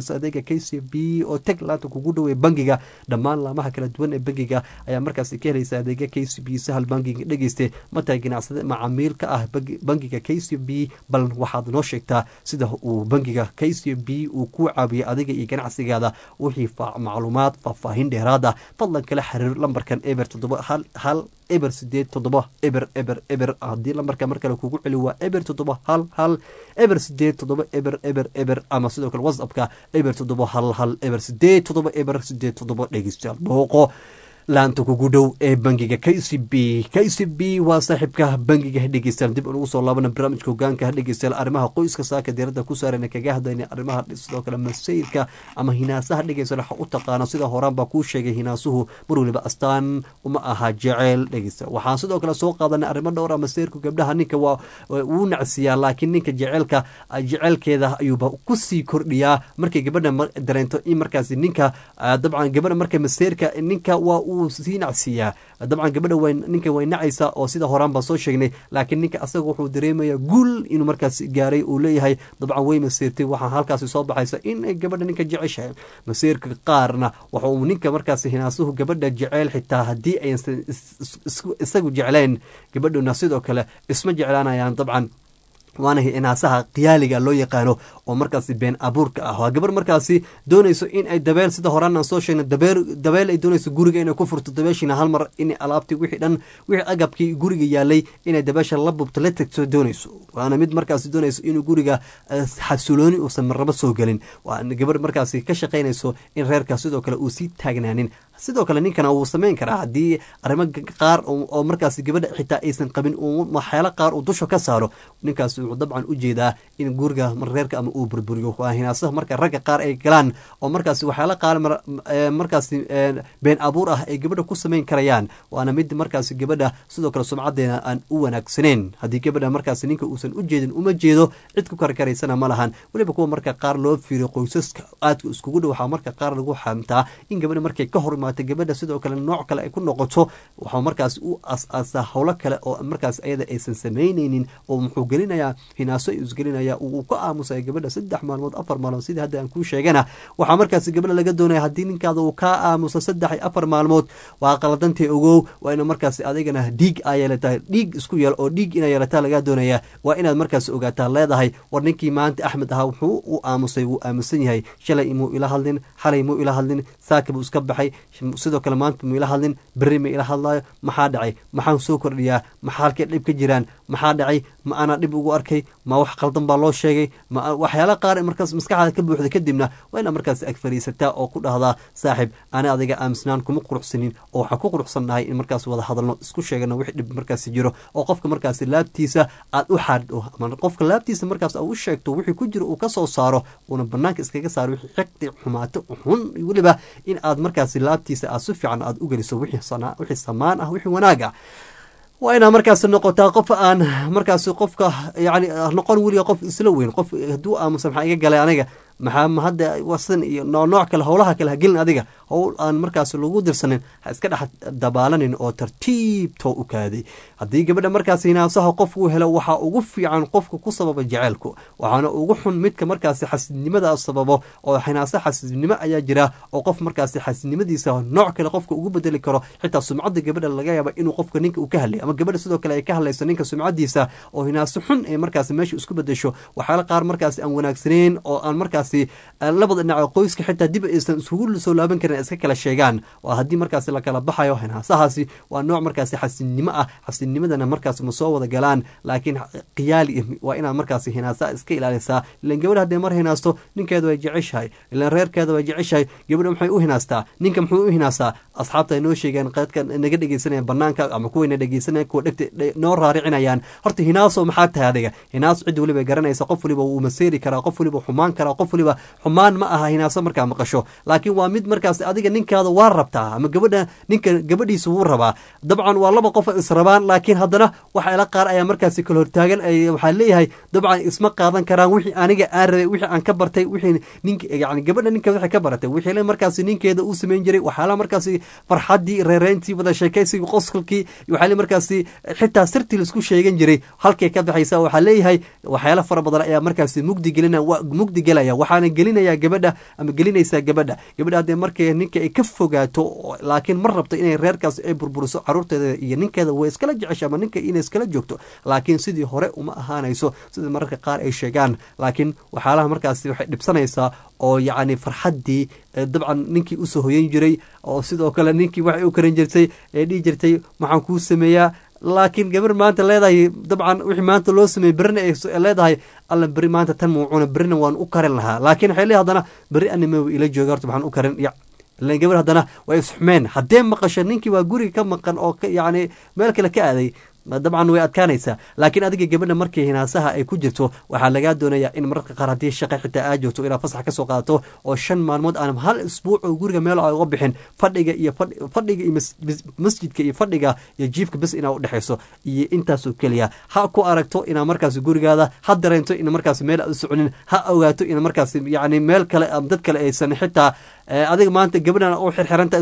helayso adeega KCB oo tag laanta kugu dhow ee bangiga dhammaan laamaha kala duwan ee bangiga ayaa markaasi ka helaysa adeega KCB sahal bangiga dhegeyste mataa ganacsade macaamiil ka ah bangiga KCB bal waxaad noo sheegtaa sida uu bangiga KCB uu ku caawiyo adiga iyo ganacsigaada wixii macluumaad faahfaahin dheeraad ah fadlan kala xiriir lambarkan eber 7 eber 8 eber eber eber haddii lambarka mar kale kugu celi waa eber 7 eber 8 eber eber eber ama sidoo kale whatsappka eber 7 eber 8 eber 8 dhegeystayaal booqo laanta kugu dhow ee bangiga KCB waa saaxiibka bangiga dhegeystayaal dib ugu soo laabana barnaamijka hogaanka dhegeystayaal arrimaha qoyska saaka diirada ku saaran kaga hadlayna arrimaha sidoo kale masayrka ama hinaasaha dhegeystayaal waxa u taqaana sida horaan baa ku sheegay hinaasuhu mar waliba astaan uma aha jecel dhegeystayaal waxaan sidoo kale soo qaadanay arrimo dhowr ah masayrka gabdhaha ninka waa uu nacsiyaa laakiin ninka jecelkeeda ayuuba ku sii kordhiyaa markay gabadha dareento in markaasi ninka dabcan gabadha markay masayrka ninka waa sii nacsiyaa dabcan gabadha ninka way nacaysaa oo sida horaan baan soo sheegnay laakiin ninka asaga wuxuu dareemayaa guul inuu markaas gaaray uu leeyahay dabcan way masiirtay waxaa halkaasi soo baxaysa in ay gabadha ninka jeceshahay masiirka qaarna waxa uu ninka markaas hinaasuhu gabadha jeceyl xitaa haddii aysan isagu jeclayn gabadhuna sidoo kale isma jeclaanayaan dabcan waana hinaasaha qiyaaliga loo yaqaano oo markaasi been abuurka ah waa gabar markaasi doonayso in ay dabeel sida horaan aan soo sheegnay dabeel ay doonayso guriga inay ku furto dabeeshina hal mar in alaabtii wixii agabkii guriga yaalay inay dabeesha la bubto la tagto doonayso waana mid markaasi doonayso inuu guriga xasulooni uusan marnaba soo gelin waa gabar markaasi ka shaqaynayso in reerka sidoo kale uu sii taagnaanin sidoo kale ninkana wuu samayn karaa haddii arrimo qaar oo markaasi gabadha xitaa aysan qabin waxyaalo qaar uu dusha ka saaro ninkaas wuxuu dabcan u jeedaa in guriga reerka ama uu burburiyo waa hinaasaha marka ragga qaar ay galaan oo markaasi waxyaalo qaar markaasi been abuur ah ay gabadha ku samayn karayaan waana mid markaasi gabadha sidoo kale sumcadeena aan u wanaagsaneyn haddii gabadha markaasi ninka uusan u jeedin uma jeedo cid ku karkaraysana ma lahan weliba kuwa marka qaar loo fiiriyo qoysaska aadka iskugu dhow waxaa marka qaar lagu xamtaa in gabadha markay ka hor imaatay gabadha sidoo kale nooc kale ay ku noqoto waxaa markaas u as-aasaa howlo kale oo markaas ayada aysan samaynaynin oo muxuu gelinayaa hinaaso isgelinaya uu ka aamusaya gabadha 3 maalmood 4 maalmood sidii hadda aan kuu sheegana waxaa markaas gabadha laga doonaya haddii ninkaada uu ka aamuso 3 iyo 4 maalmood waa qaladantay ogow waa ina markaas adigana dhiig ay yeelataa dhiig isku yeel oo dhiig ina yeelataa laga doonaya waa inaad markaas ogaataa leedahay war ninkii maanta Axmed ahaa wuxuu u aamusay wuu aamusan yahay shalay imuu ila hadlin xalay imuu ila hadlin saakib iska baxay sidoo kale maanta muu ila hadlin berri ma ila hadlayo maxaa dhacay maxaan soo kordhiyaa maxaa halkee dhib ka jiraan maxaa dhacay ma ana dhib ugu arkay ma wax qaldan baa loo sheegay ma waxyaalo qaar markaas maskaxda ka buuxda kadibna waa ina markaas ag fariisataa oo ku dhahdaa saaxib ana adiga aamusnaan kuma quruxsanin oo waxaan ku quruxsannahay in markaas wada hadalno isku sheegano wixii dhib markaas jiro oo qofka markaas laabtiisa aad u xaadho ama qofka laabtiisa markaas aad u sheegto wixii ku jiro uu ka soo saaro una banaanka iskaga saaro wixii xigti xumaato xun waliba in aad markaas laabtiisa aad si fiican aad u geliso wixii samaan ah wixii wanaag ah waa inaa markaas noqotaa qof aan markaas qofka yani noqon weliga qof isla weyn qof hadduu aamusan maxaa iga galay aniga maxaa hadda wasan iyo nooc kale howlaha kale ha gelin adiga howl aan markaas lagu dirsanin ha iska dhex dabaalanin oo tartiibtoo u kaaday haddii gabadha markaas hinaasaha qofku helo waxaa ugu fiican qofka ku sababa jaceylku waxaana ugu xun midka markaas xasidnimada sababo oo hinaasa xasidnimo ayaa jira oo qof markaas xasidnimadiisa nooc kale qofka ugu bedeli karo xitaa sumcadda gabadha laga yaaba inuu qofka ninka uu ka hadlay ama gabadha sidoo kale ay ka hadlayso ninka sumcadiisa oo hinaaso xun ee markaas meesha isku bedesho waxyaala qaar markaas aan wanaagsaneyn oo aan markaas labada dhinac qoyska xitaa dib aysan isugu soo laaban karin iska kala sheegaan waa haddii markaas la kala baxayo hinaasahaasi waa nooc markaas xasidnimo ah xasidnimadana markaas ma soo wada galaan laakiin qiyaali waa inaad markaas hinaasa iska ilaalisaa ilaan gabadha hadday mar hinaasto ninkeeda way jeceshahay ilaan reerkeeda way jeceshahay gabadha maxay u hinaastaa ninka muxuu u hinaastaa asxaabta ay noo sheegeen qaydka naga dhegeysanayaan banaanka ama kuwayna dhegeysanayaan kuwa dhegta noo raaricinayaan horta hinaaso maxaa tahay adiga hinaas cid waliba garanaysa qof waliba wuu maseeri karaa qof waliba xumaan karaa qof waliba xumaan ma aha hinaaso markaa maqasho laakiin waa mid markaas adiga ninkaada waa rabtaa ama gabadha ninka gabadhiisa wuu rabaa dabcan waa laba qof israbaan laakiin haddana waxyaala qaar ayaa markaasi kala hortaagan waxaa leeyahay dabcan isma qaadan karaan wixii aniga aan rabay wixii aan ka bartay wixii ninka yani gabadha ninkeeda waxay ka baratay wixii la markaasi ninkeeda uu samayn jiray waxyaala markaasi farxaddii reereyntii wada sheekaysigii qoskolkii waxaa le markaasi xitaa sirtii laisku sheegan jiray halkay ka baxaysa waxaa leeyahay waxyaala fara badan ayaa markaasi mugdi gelaya waxaana gelinayaa gabadha ama gelinaysaa gabadha haddee markay ninka ay ka fogaato laakiin mar rabto inay reerkaas ay burburiso caruurteeda iyo ninkeeda way iskala jecesha ama ninka inay iskala joogto laakiin sidii hore uma ahaanayso sida mararka qaar ay sheegaan laakiin waxyaalaha markaasi waxay dhibsanaysaa oo yacni farxaddii dabcan ninkii usoo hoyan jiray oo sidoo kale ninkii waxay u karan jirtay ee dhihi jirtay maxaan kuu sameeyaa laakiin gabar maanta leedahay dabcan wixii maanta loo sameeyey berrina ay leedahay alla berri maanta tan muucuna berrina waan u karin lahaa laakiin waxay leedahay haddana berri anima ila jooga horta maxaan u karin ilan gabar haddana way isxumeen haddee maqasho ninkii waa guriga ka maqan oo yacni meel kale ka aaday dabcan way adkaanaysaa laakiin adiga gabadha markii hinaasaha ay ku jirto waxaa lagaa doonayaa in mararka qaar haddii shaqa xitaa aa joogto inaad fasax kasoo qaadato oo 5 maalmood aan hal isbuuc oo guriga meel ay uga bixin fadhiga iyo masjidka iyo fadhiga iyo jiifka bes inaa udhexayso iyo intaasoo keliya ha ku aragto inaa markaas gurigaada ha dareento in markaas meel aad u soconin ha ogaato in markaas yacni meel kale dad kale aysan xitaa adiga maanta gabadhan u xirxiranta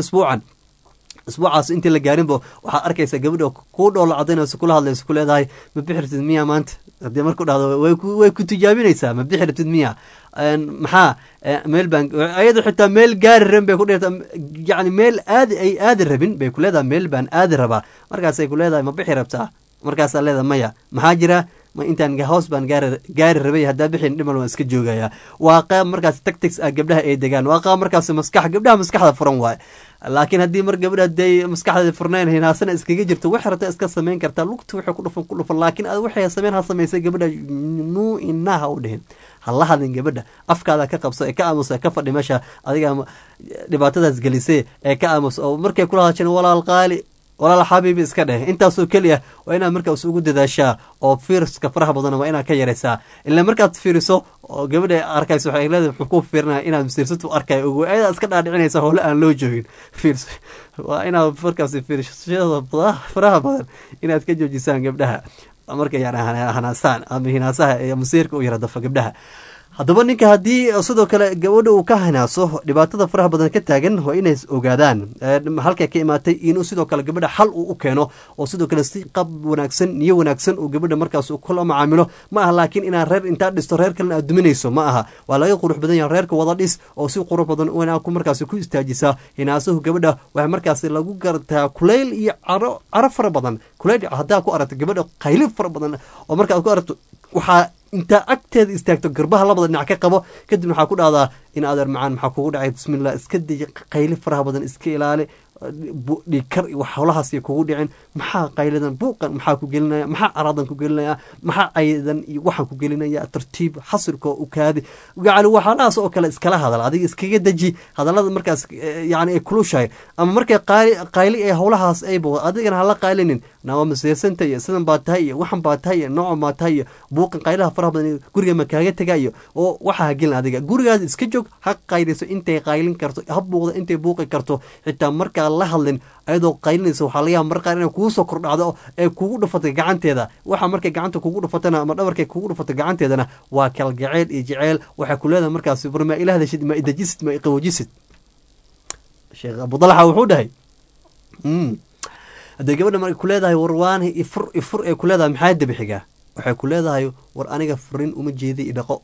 isbuucaas intii la gaarinba waxaad arkaysaa gabadha kuu dhoola cadaynayso kula hadlayso ku leedahay ma bixi rabtid miya maanta haddii marku dhahdo way ku tijaabinaysaa ma bixi rabtid miya maxaa meel baan ayadu xitaa meel gaari rabin bay ku dhirta yacni meel ay aadi rabin bay ku leedahay meel baan aadi rabaa markaasay ku leedahay ma bixi rabtaa markaasaa leedahay maya maxaa jira ma intaan hoos baan gaari rabay haddaa bixin dhimal waan iska joogaya waa qaab markaas tactics ah gabdhaha ay degaan waa qaab markaas gabdhaha maskaxda furan waaye laakiin haddii mar gabadha haday maskaxdeeda furnayn hinaasana iskaga jirto waxay rabtaa iska samayn kartaa lugta waxay ku dhufan laakiin ad waxay sameyn ha samaysay gabadha nuu inaha u dhihin hala hadlin gabadha afkaada ka qabso ee ka aamusa ka fadhi meesha adiga dhibaatadaas gelisay ee ka aamus oo markay kula hadasheen walaal qaali walaal xabiibi iska dheh intaasoo keliya waa inaad markaas ugu dadaashaa oo fiirska faraha badan waa inaad ka yaraysaa ilaa markaad fiiriso oo gabadha arkayso waxay leedahay wuxuu ku fiirnaa inaad masiirsatu arkayo ugu ayada iska dhaadhicinaysa howle aan loo joogin fiirs waa inaad markaas fiirshada faraha badan inaad ka joojisaan gabdhaha marka yani hanaasaan ama hinaasaha ee masiirka u yara dafa gabdhaha haddaba ninka haddii sidoo kale gabadha uu ka hinaaso dhibaatada faraha badan ka taagan waa inay ogaadaan halkay ka imaatay inuu sidoo kale gabadha xal uu u keeno oo sidoo kale si qab wanaagsan niyo wanaagsan uu gabadha markaas kula macaamilo ma aha laakiin inaad reer intaad dhisto reer kalena aad duminayso ma aha waa laga qurux badan yahay reerka wada dhis oo si qurux badan wanaag markaas ku istaajisaa hinaasahu gabadha waxaa markaas lagu gartaa kuleyl iyo caro fara badan kuleyl haddaa ku aragto gabadha qayli fara badan oo markaad ku aragto waxaa intaa agteeda istaagto garbaha labada dhinac ka qabo kadib waxaa ku dhahdaa in adeer macaan maxaa kugu dhacay bismillah iska deji qayli faraha badan iska ilaali dhikar iyo howlahaas kugu dhicin maxaa qaylidan buuqan maxaa ku gelinaya maxaa aradan ku gelinaya maxaa aydan iyo waxaan ku gelinaya tartiib xasirka u kaadi yani waxaalahaas oo kale iskala hadal adiga iskaga deji hadalada markaas yani ay kulushahay ama markay qayli ee howlahaas ay boqo adigana hala qaylinin nawa masiirsanta iyo sidan baa tahay iyo waxan baa tahay iyo noocan baa tahay iyo buuqan qaylaha faraha badan guriga ma kaaga tagayo oo waxaa ha gelin adiga gurigaas iska joog ha qayliso intay qaylin karto ha buuqda intay buuqi karto xitaa markaa la hadlin ayadoo qaylinaysa waxaa laga yaaba mar qaar inay kugu soo kordhacdo ee kugu dhufatay gacanteeda waxa markay gacanta kugu dhufatana ama dhabarkay kugu dhufatay gacanteedana waa kalgaceyl iyo jeceyl waxay ku leedahay markaas barma ilahdashid ma idajisid ma iqawajisid sheekh abudalaxa wuxuu dhahay hadday gabadha markay ku leedahay war waana ifur ee ku leedahay maxaa daba xigaa waxay ku leedahay war aniga furin uma jeeday idhaqo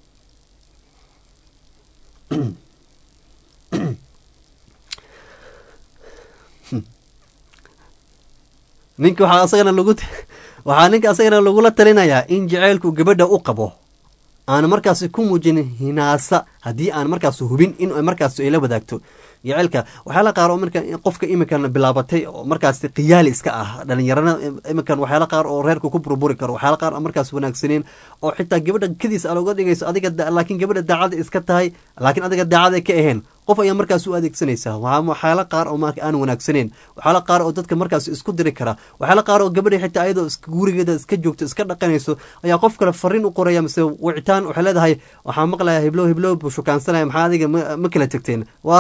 ninka waxaa ninka asagana lagula talinayaa in jaceylku gabadha u qabo aan markaas ku muujin hinaasa haddii aan markaas hubin in markaas ay la wadaagto jaceylka waxyaala qaar oo marka qofka iminkan bilaabatay oo markaas qiyaali iska ah dhalinyarana iminkan waxyaala qaar oo reerka ku burburi karo waxyaala qaar markaas wanaagsaneen oo xitaa gabadha kadiis aad uga dhigayso adiga laakiin gabadha daacada iska tahay laakiin adiga daacada ka ahayn qof ayaa markaas u adeegsanaysaa waxyaala qaar oo marka aan wanaagsaneen waxyaala qaar oo dadka markaas isku diri kara waxyaala qaar oo gabadha xitaa ayadoo gurigeeda iska joogto iska dhaqanayso ayaa qof kale fariin u qoraya mise wicitaan waxay leedahay waxaa maqlaya hiblow buu shukaansanaya maxaa adiga ma kala tagteen waa reerkii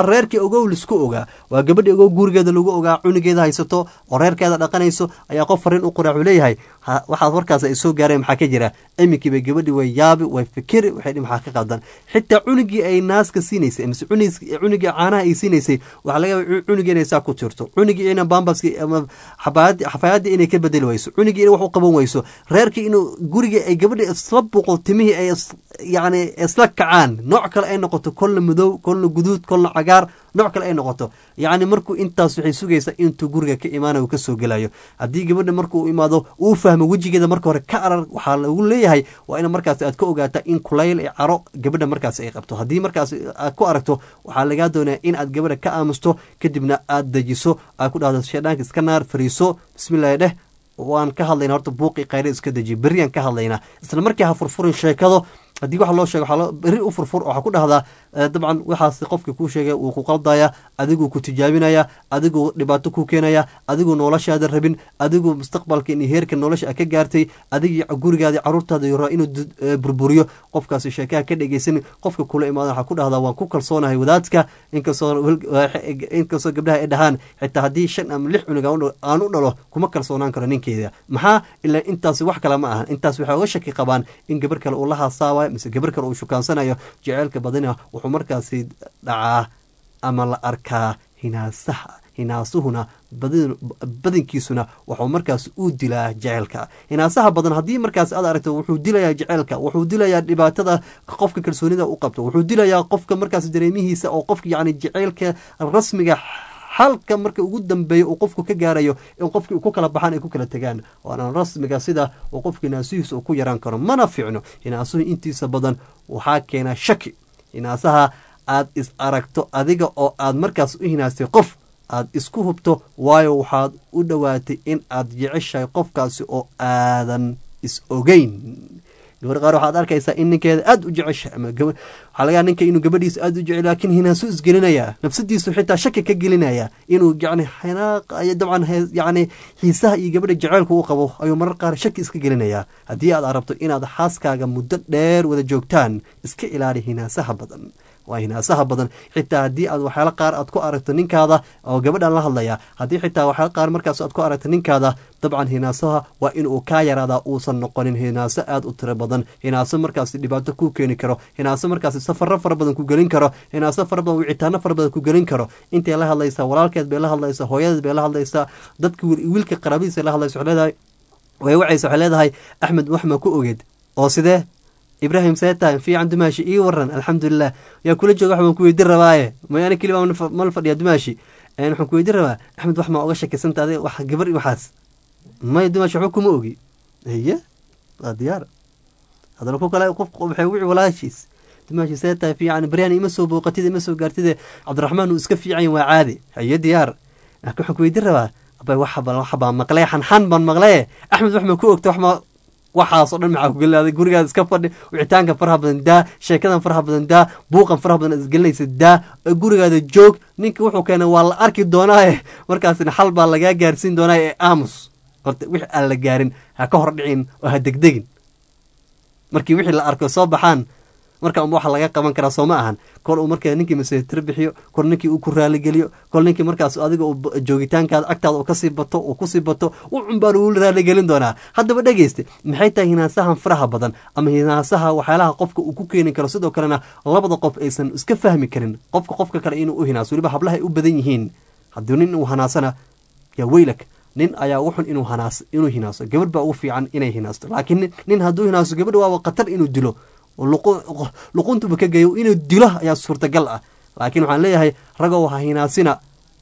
ogow lisku ogaa waa gabadhi ogow gurigeeda lagu ogaa cunugeeda haysato oo reerkeeda dhaqanayso ayaa qof fariin u qoraa wuxuu leeyahay waxaad warkaas ay soo gaareen maxaa ka jira iminkiiba gabadhi way yaabi way fikiri waxay dhi maxaa ka qaldan xitaa cunugii ay naaska siinaysay mise cunugii caanaha ay siinaysay waxaa laga yaaba cunugii inay saa ku jirto cunugii ina bambaskii ama xafaayadii inay ka bedeli wayso cunugii inay wax u qaban wayso reerkii inuu gurigii ay gabadhi isla buuqo timihii ay yacni isla kacaan nooc kale ay noqoto kolna madow kolna guduud kolna cagaar nooc kale ay noqoto yacni markuu intaas waxay sugaysaa intuu guriga ka imaanayo uu ka soo gelayo haddii gabadha markuu imaado uu fahmo wejigeeda marka hore ka arar waxaa lagu leeyahay waa in markaas aad ka ogaataa in kulayl ee caro gabadha markaas ay qabto haddii markaas aad ku aragto waxaa lagaa doonaya in aad gabadha ka aamusto kadibna aad dejiso aad ku dhahdo shaydhaanka iska naar fariiso bismillahi dheh waan ka hadlayna horta buuqii qayre iska dejiye berriyan ka hadlaynaa isla markii ha furfurin sheekado haddii waxa loo sheego waxaa berri u furfur waxaa ku dhahdaa dabcan waxaas qofkii kuu sheegay wuu ku qaldaya adiguu ku tijaabinaya adiguu dhibaato ku keenaya adiguu noloshaada rabin adiguu mustaqbalka in heerka nolosha ka gaartay adigii gurigaadii caruurtaada raa inuu burburiyo qofkaasi sheekaha ka dhegeysan qofka kula imaada waxaa ku dhahdaa waan ku kalsoonahay wadaadka inkastoo gabdhaha ay dhahaan xitaa haddii 5 ama 6 cunug aan u dhalo kuma kalsoonaan karo ninkeeda maxaa ilaa intaasi wax kale ma ahan intaas waxay uga shaki qabaan in gabar kale uu la haasaaway mise gabar kale uu shukaansanayo jaceylka badina wuxuu markaasi dhacaa ama la arkaa hinaasuhuna badinkiisuna wuxuu markaas u dilaa jaceylka hinaasaha badan haddii markaas aad aragto wuxuu dilayaa jaceylka wuxuu dilayaa dhibaatada qofka kalsoonida u qabto wuxuu dilayaa qofka markaas dareemihiisa oo qofka yacni jaceylka rasmiga halka marka ugu dambeeyo uu qofku ka gaarayo in qofkii ku kala baxaan ay ku kala tagaan waana rasmiga sida uu qofkii hinaasihiisa ku yaraan karo mana fiicno hinaasuhu intiisa badan waxaa keena shaki hinaasaha aad is aragto adiga oo aad markaas u hinaastay qof aad isku hubto waayo waxaad u dhowaatay in aad jeceshahay qofkaasi oo aadan is ogeyn gabar qaar waxaad arkaysaa in ninkeeda aad u jecesha ama waxaa laga ninka inuu gabadhiisa aad u jecel laakiin hinaasu isgelinaya nafsadiisu xitaa shaki ka gelinaya inuu yacni xinaaqayo dabcan yacni xiisaha iyo gabadha jaceylku u qabo ayuu marar qaar shaki iska gelinaya haddii aad arabto inaad xaaskaaga muddo dheer wada joogtaan iska ilaali hinaasaha badan waa hinaasaha badan xitaa haddii aad waxyaala qaar aad ku aragto ninkaada oo gabadhan la hadlaya haddii xitaa waxyaala qaar markaas aad ku aragto ninkaada dabcan hinaasaha waa inuu kaa yaraadaa uusan noqonin hinaaso aad u tiro badan hinaaso markaas dhibaato ku keeni karo hinaaso markaas safaro fara badan ku gelin karo hinaaso fara badan wicitaano fara badan ku gelin karo intay la hadlaysaa walaalkeed bay la hadlaysaa hooyadeed bay la hadlaysaa dadka wiilka qaraabadiisa la hadlaysa waxay leedahay way wacaysa waxay leedahay axmed wax ma ku ogeed oo sidee ibrahim seetaan fiican dumaashi ii waran alxamdulilah yaa kula jooga waxbaan ku weydin rabaaye mayani keliba mal fadhiya dumaashi waxaan ku weydin rabaa axmed wax maa uga shakisanta adiga wax gabar waxaas may dumaashi waxba kuma ogi hiye waa diyaar haddana ku kale qof waxay wici walaashiis dumaashi seetaan fiican baryaan ima soo booqatida ima soo gaartida cabdiraxmaan uu iska fiican waa caadi haye diyaar laakiin waxaan ku weydin rabaa abay waxbaa maqlay xanxan baan maqlaye axmed wax ma ku ogta wax ma waxaasoo dhan maxaa ku gelinaada gurigaada iska fadhi wicitaanka faraha badan daa sheekadan faraha badan daa buuqan faraha badan isgelinaysa daa gurigaada joog ninka wuxuu keenay waa la arki doonaaye markaasna xal baa lagaa gaarsiin doonaa ee aamus horta wixii aan la gaarin ha ka hor dhicin oo ha degdegin markii wixii la arko soo baxaan marka unba waxa laga qaban karaa soo ma ahan kol uu markaa ninkii maseetiro bixiyo kol ninkii uu ku raaligeliyo kol ninkii markaas adiga joogitaankaada agtaada kasii bato uu kusii bato ucunbaan uu raaligelin doonaa haddaba dhegeyste maxay tahay hinaasahan faraha badan ama hinaasaha waxyaalaha qofka uu ku keeni karo sidoo kalena labada qof aysan iska fahmi karin qofka kale inuu u hinaaso weliba hablaha ay u badan yihiin haddii nin uu hanaasana yaa weylak nin ayaa ugu xun inuu hinaaso gabadh baa ugu fiican inay hinaasto laakiin nin hadduu hinaaso gabadh waaba khatar inuu dilo luquntuba ka geeyo inuu dilo ayaa suurtagal ah laakiin waxaan leeyahay ragow ha hinaasina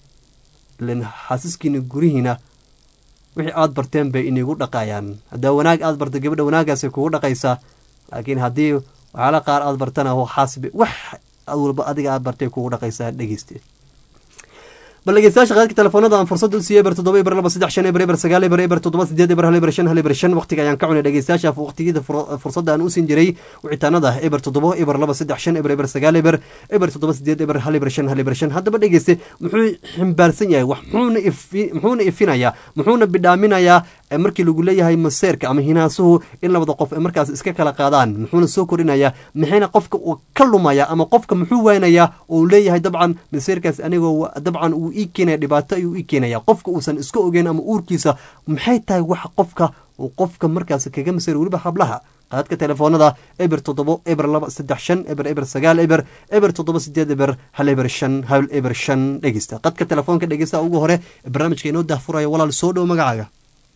ilan xaasiskiina gurihiina wixii aad barteen bay inigu dhaqayaan haddaa wanaag aad barta gabadha wanaagaasay kugu dhaqaysaa laakiin haddii waxyaala qaar aad bartana xaasbe wax walba adiga aad bartay kugu dhaqaysaa dhegeyste bal dhegeystayaasha qaadka telefoonada aan fursad u siiyey eber 7 eber 2 3 5 eber eber 9 eber eber 7 8 eber 1 eber 5 1 eber 5 waqtiga ayaan ka cunay dhegeystayaasha waqtigeeda fursadda aan u siin jiray wicitaanada eber 7 eber 2 3 5 eber eber 9 eber eber 7 8 eber 1 eber 5 1 eber 5 haddaba dhegeyste muxuu ximbaarsan yahay wax muxuuna ifinayaa muxuuna bidhaaminayaa markii lagu leeyahay maseerka ama hinaasuhu in labada qof markaas iska kala qaadaan muxuuna soo korinayaa maxayna qofka uu ka lumaya ama qofka muxuu waynayaa oo leeyahay dabcan maseerkaas anigoo dabcan uu ii keenaya dhibaato ayuu ii keenaya qofka uusan iska ogeyn ama uurkiisa maxay tahay wax qofka markaas kaga maseer weliba hablaha qaadka telefoonada eber 7 eber 2 3 5 eber eber 9 eber eber 7 8 eber 1 eber 5 1 eber 5 dhegeysta qadka telefoonka dhegeysta ugu hore barnaamijka inoo daahfuraya walaal soo dhow magacaaga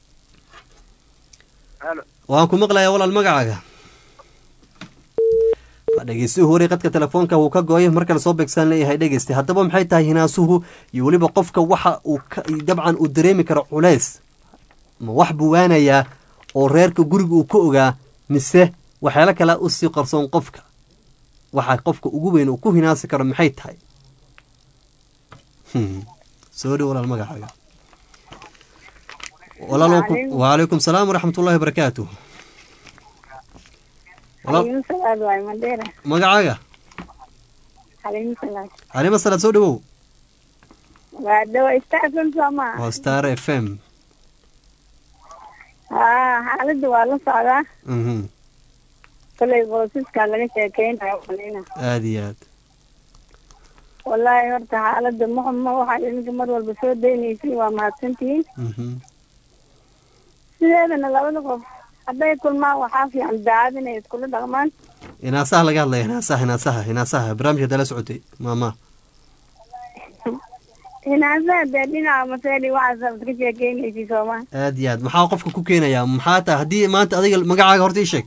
waan ku maqlayaa walaal magacaaga dhegeystuhu hore qadka telefoonka uu ka gooyay markale soo beegsan leeyahay dhegeysta haddaba maxay tahay hinaasuhu iyo weliba qofka waxa uu dabcan uu dareemi karo culays ma wax buwaanayaa oo reerka guriga uu ka ogaa mise waxyaalo kale u sii qarsoon qofka waxa qofka ugu weyn uu ku hinaasi karo maxay tahay soo dhow walaal magacaaga وعليكم السلام ورحمة الله وبركاته مقعاقة عليم الصلاة سودو ستار اف ام حالد والله صعبة كل البوسيس كان لنا شاكين آديات والله horta xaalada muxuma waxa idinka mar walba soo deynaysi waa mahadsantihiin sideedana labada qof hadday kulmaan waxaa fiican daacad inay iskula dhaqmaan inaasaha laga hadlaya inaasaha barnaamijka dala socotay maama inaasaha dee dhinaca maseeli waxaas ka sheekeynaysi sooma aad iyo aad maxaa qofka ku keenayaa maxaa tahay haddii maanta adiga magacaaga horta ii sheeg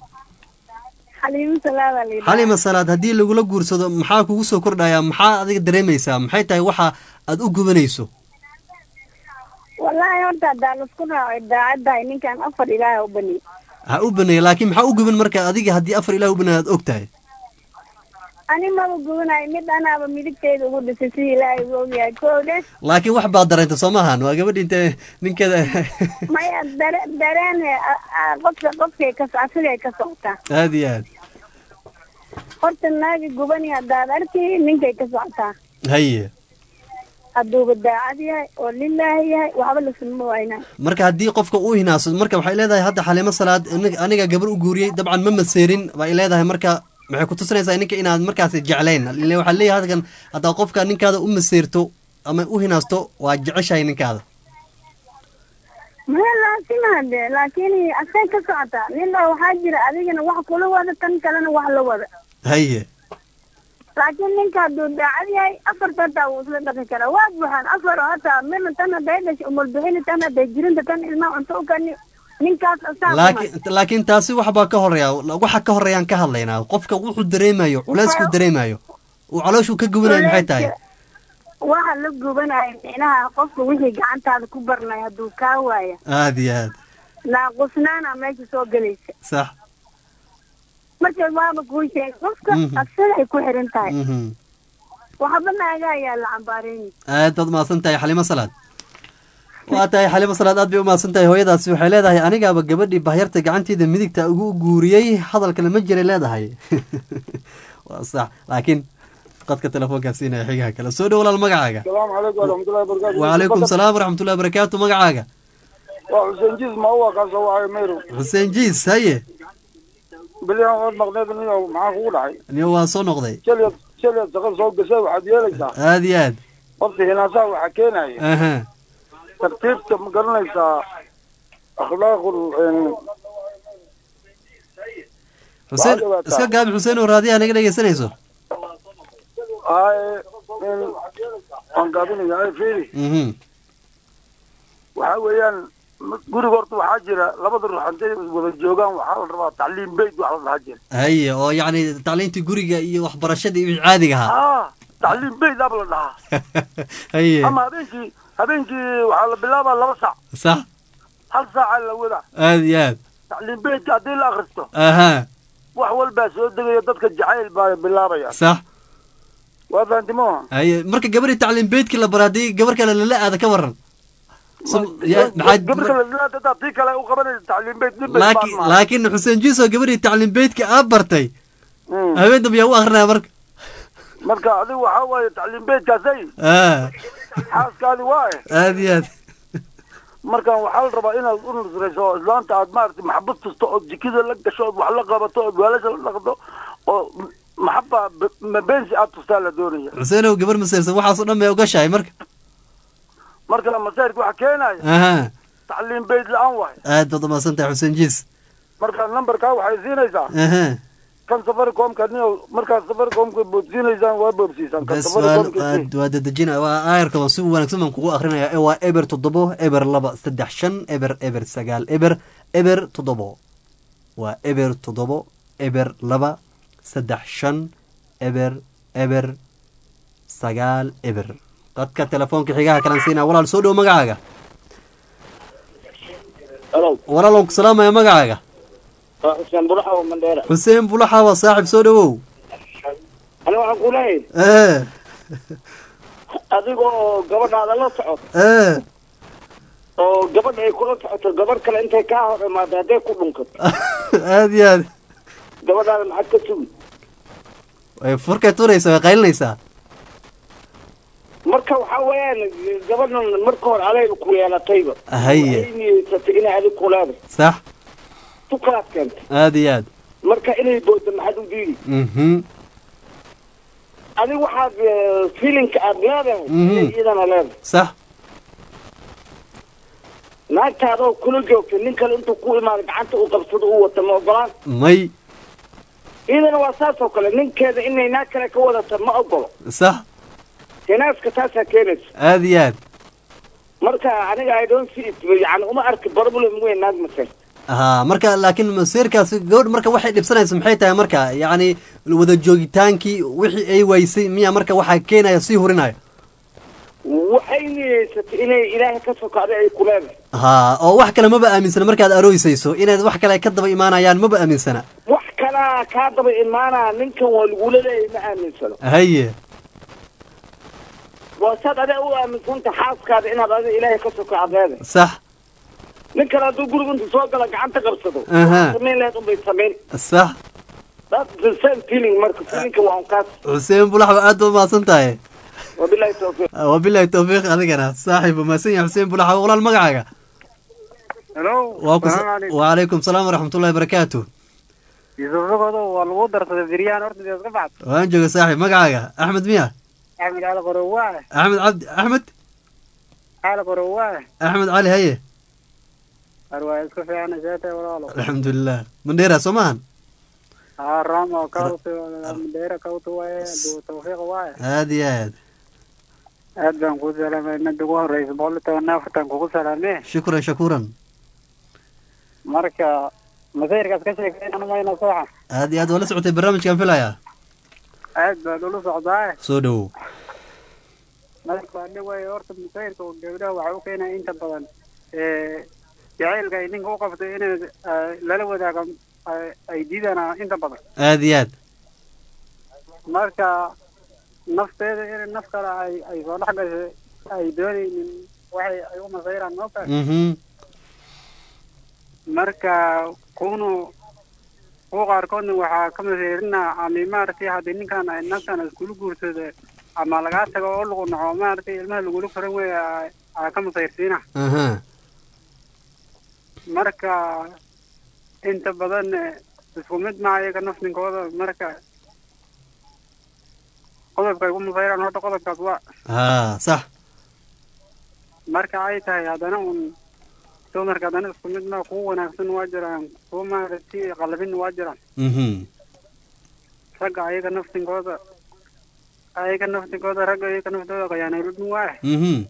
xalima salaad haddii lagula guursado maxaa kugu soo kordhayaa maxaa adiga dareemaysaa maxay tahay waxa aad u gubanayso wallaahi horta haddaa laisku raaco daacaddahay ninkan 4 ilaaha u baniyey ha u baniyey laakiin maxaa u guban marka adiga haddii 4 ilaah u baniyay aad og tahay ani maba gubanayo mid anaaba midigteeda ugu dhisay si ilaahay ugu ogyahay koowde laakiin wax baad dareenta soo maahan waa gabadhi intee ninkeeda maya dareen qofkay asigay ka socotaa aad iyo aad horta naagi gubani haddaad arki ninkay ka socotaa haye hadduuba daacad yahay oo lilaahi yahay waxba lasulma waynaa marka haddii qofka uu hinaaso marka waxay leedahay hadda xalimo salaad aniga gabar u guuriyey dabcan ma maseerin bay leedahay marka maxay ku tusinaysaa ninka inaad markaas jeclayn waxaa leeyahay halkan haddaa qofka ninkaada u maseerto ama u hinaasto waa jeceshahay ninkaada maya laasimaade laakiin asay ka socotaa nin oo waxaa jira adigana wax kula wada tan kalena wax la wada haye laakiin ninka hadduu daacad yahay 4 hataa wuu isla dhaqi karaa waa buuxaan 4 hataa mina tan hadday dhashay umulbixini tan hadday jirinta tan ilmaa cunto u kani ninkaas laakiin taasi waxbaa ka horeeya waxa ka horeeyaan ka hadlaynaa qofka wuxuu dareemayo culaysku dareemayo uu calooshuu ka gubanayo maxay tahay waxa la gubanayo inaha qofka wixii gacantaada ku barnay hadduu kaa waaya aad iyo aad naaqusnaana meesha soo gelaysa sax marka waaba kuu sheegay qofka asaga ay ku xiran tahay waxba naaga ayaa la cambaarayni aad baad mahadsan tahay xalimo salaad waa tahay xalimo salaad aad bay u mahadsan tahay hooyadaasi waxay leedahay anigaaba gabadhii bahyarta gacanteeda midigta ugu guuriyey hadalkale ma jiray leedahay waa sax laakiin qadka telefoonkaa siinaya xigaha kale soo dhow walaal magacaaga asalaamu calaykum waraxmatullahi wabarakaatu wacalaykum salaam waraxmatullahi wabarakaatu magacaaga waa xuseen jiis ma uwa kaasoo wacayo meyro xuseen jiis haye beliyan waad maqneed niyo maxaa kugu dhacay niyo waa soo noqday jelyad shaqada soo gashay waxaad yeelaysaa aad iyo aad horta hinaasaha waxaa keenaya tartiibta ma garanaysaa akhlaaqul xuseen iska gaabi xuseen oo raadiyaha naga dhegeysanayso haye waan gaabinaya ay fiiri waxaa weeyaan guriga horta waxaa jira labada ruux hadday wada joogaan waxaa la rabaa tacliim beyd wax la dhahaa jira haye oo yacni tacliintii guriga iyo waxbarashada iyo wixii caadiga ahaa tacliim beyd aba la dhahaa haye ama habeenkii waxaa la bilaabaa 2 saac sax 1 saaca la wadaa aad iyo aad tacliim beydka haddii la akhristo aha wax walbaa soo degaya dadka jacayl baa bilaabaya sax وهذا أنت مو هاي مركا قبل تعليم بيتك لا برادي قبل كلا لا هذا كورن قبل كلا لا تعطيك لا وقبل تعليم بيت لكن حسين جيسو قبل تعليم بيتك أبرتي هبين دم يو آخرنا مركا هذا وحاول تعليم بيت كزي حاس كذي واي هذه marka waxa la rabaa inaad u nusrayso islaanta aad maartay maxabad kasto oo jikada la gasho wax la qabato oo weelasha la dhaqdo oo maxaba ma beensi aad tustaa la doonaya Xuseen oo gabar maseersan waxa soo dhamay uga shaay marka maseerku waxa keenaya tacliin beed la'aan waay aad baad ma santay Xuseen Jiis marka numberka waxay siinaysaa kan safaricom kadniyo marka safaricom ku boodsiinaysan waa boobsiisan kan safaricom waa dadajina waa aayarka waa si wanaagsan kugu akhrinaya waa eber 7 eber 2 3 5 eber 9 eber 7 waa eber 7 eber 2 3 5 eber 9 eber qadka telefoonka xigaha kalan siina walaal soo dhow magacaaga walaal ku salaamaya magacaaga حسين بلحة ومنديرة حسين بلحة وصاحب سودو أنا أقول إيه أديكو قبل هذا لا صعد أو قبل يكون صعد قبل كلا أنت كاه ما بدأ كلهم كت هذه قبل هذا محك تسوي فرقة توريس وقايل نيسا مركب وحوين قبلنا مركب عليه الكوية طيبة هي تتقين عليه كولابر صح تقرأ كنت هذه مركا إني بود ما حد يديري أنا واحد فيلينج أبيض إذا أنا لازم صح ما تعرف كل جوك إنك أنتوا كل ما رجعت وقبضوا هو تمام مي إذا واساسه كله إنك هذا إني ناكل كولا تمام أقبل صح كناس كتاسة كيرس هذه مركا أنا قاعدون في يعني أما أركب بربل وين ناس مثل marka laakiin masiirkaas gowr marka waxay dhibsanaysaa maxay tahay marka yaani wada joogitaankii wixii ay waysay miya marka waxa keenaya si hurinaya waxay inay ilaahay ka soo kacday ay kuleed oo wax kale maba aaminsana markaad arooysayso inaad wax kale ka daba imaanayaan maba aaminsana wax kale ka daba imaana ninkan waa lagu leeyahay ma aaminsana haye wasad ada u aaminsanta xaaskaada inaad adiga ilaahay ka soo kacday sax ninka hadduu guriga inta soo gala gacanta qabsado sameyn lahayd unbay sameyn sax that's the same feeling marka feelingka waa unkaas xuseen bulaxba aad baad mahadsan tahay wabilahi tawfiiq adigana saaxiib mahadsan yahay xuseen bulaxba walaal magacaaga hello وعليكم السلام ورحمة الله وبركاته يزوجكوا والله درس الفريان أرد يا صباح وين جوك صاحب مقعة أحمد مياه أحمد علي قرواه أحمد عبد أحمد علي قرواه أحمد علي هي أرواح كفي أنا جاته ولا الحمد لله من ديرة سمان رام وكاوت من ديرة كاوت واي توفيق واي هذه هذا نقول سلام إن دعوة رئيس بولة ونافت نقول سلامه شكرا مركا مسير كسكشي أنا ما ينصحه هذه ولا سعودي برنامج كان في الحياة هذا لولو سعوداء سودو مركا اللي هو يورط مسير كوجوده وعوكينا أنت طبعا جعيل قايدين وقفت إن لا وذاك أيدينا أنت طبعا هذه مركا نفس هذا النفس كلا أي صالح أي دوري من واحد يوم صغير عن نوكا مركا كونوا هو قاركون وحكم سيرنا عمي مارتي هذين كان الناس كان كل جورس أما لقات تقول له نعم مارتي المال يقولوا فرنوي كم سيرتينا مركا أنت بدن تسمد معي كنفس من كذا مركا قلبك يقوم صغير عن هذا قلبك أطلع صح مركا عايتها هذا نوم تو مركا هذا تسمد ما قوة نفسن واجرا هو ما رتي قلبين واجرا رجع أيك نفس كذا أيك نفس كذا رجع أيك نفس كذا يعني يرد مواه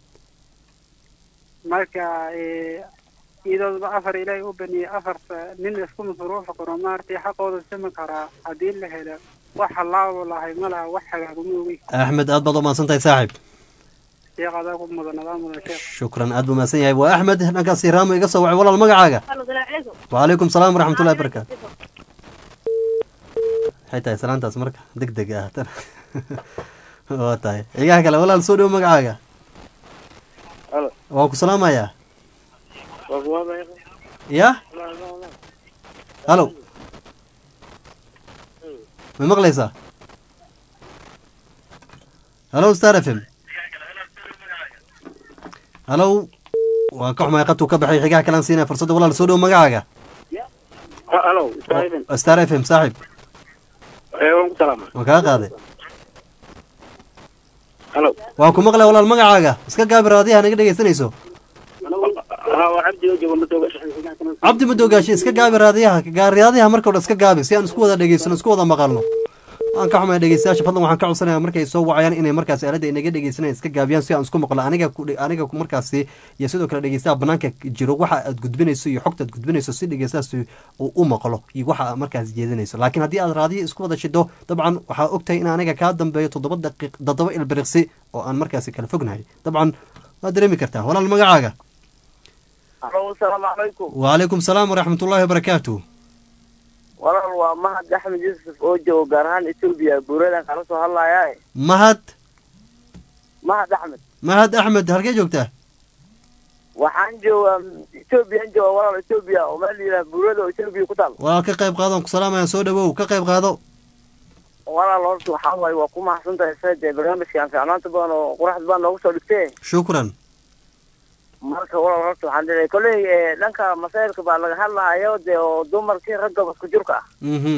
مركا إذا أفر إليه وبني أفر من يسكن ظروف قرامارتي حقه السمك على عديل له وح الله والله ملا وحى قومي أحمد أضبط ما صنتي صاحب يا غداكم مدنظام ولا شيء شكرا أدب ما سنيا أبو أحمد هنا كسيرام يقص والله المقعة وعليكم السلام ورحمة الله وبركاته حتى سلامت أسمرك دق waa tahay xigaha kale walaal soo dhow magacaaga Halo. waan ku salaamayaa waa kuwa ya halo ma maqlaysaa halo star f m halo waan ka xumahay qadku ka baxay xigaha kalaan siinaya fursadda walaal soo dhow magacaaga halo star f m saaxib waan ku salaama waan kaa qaaday halo waan ku maqlay walaal magacaaga iska gaabi raadiyaha naga dhegaysanayso waa cabdi oo jooga madooga cabdi madoogaashe iska gaabi raadiyaha marka hore iska gaabi si aan isku wada dhegaysano isku wada maqalno waan ka xumay dhegeystayaasha fadlan waxaan ka codsanaya markay soo wacayaan inay markaasi aaladda inaga dhegeysanayaan iska gaabiyaan si aan isku maqlo aniga markaasi iyo sidoo kale dhegeystaha banaanka jiro waxa aad gudbinayso iyo xogta aad gudbinayso si dhegeystahaasi uu u maqlo iyo waxa aad markaas jeedinayso laakiin haddii aad raadiyo isku wada shido dabcan waxaa ogtahay in aniga kaa dambeeyo 7 ilbiriqsi oo aan markaasi kala fognahay dabcan waad dareemi kartaa walaal magacaaga asalaamu calaykum wacalaykum salaam waraxmatullaahi wabarakaatu walaal waa mahad axmed yuusuf oo joogo gaar ahaan etoobiya buuradan kala soo hadlayaa mahad axmed halkee joogtaa waxaan joogaa etoobiyan jooga walaal etoobiya oo meel yidhaha buurada oo etoobiya ku taal waa ka qayb qaadon ku salaamaya soo dhawow ka qayb qaado walaal horta waxaa waaye waa ku mahadsan tahay saadee barnaamijkan fiicnaanta badan oo quraxda badan noogu soo dhigtee shukran marka walaal horta waxaan leeyahay kolley dhanka masaa'ilka baa laga hadlahayo dee oo dumarkii raggaba isku jirka ah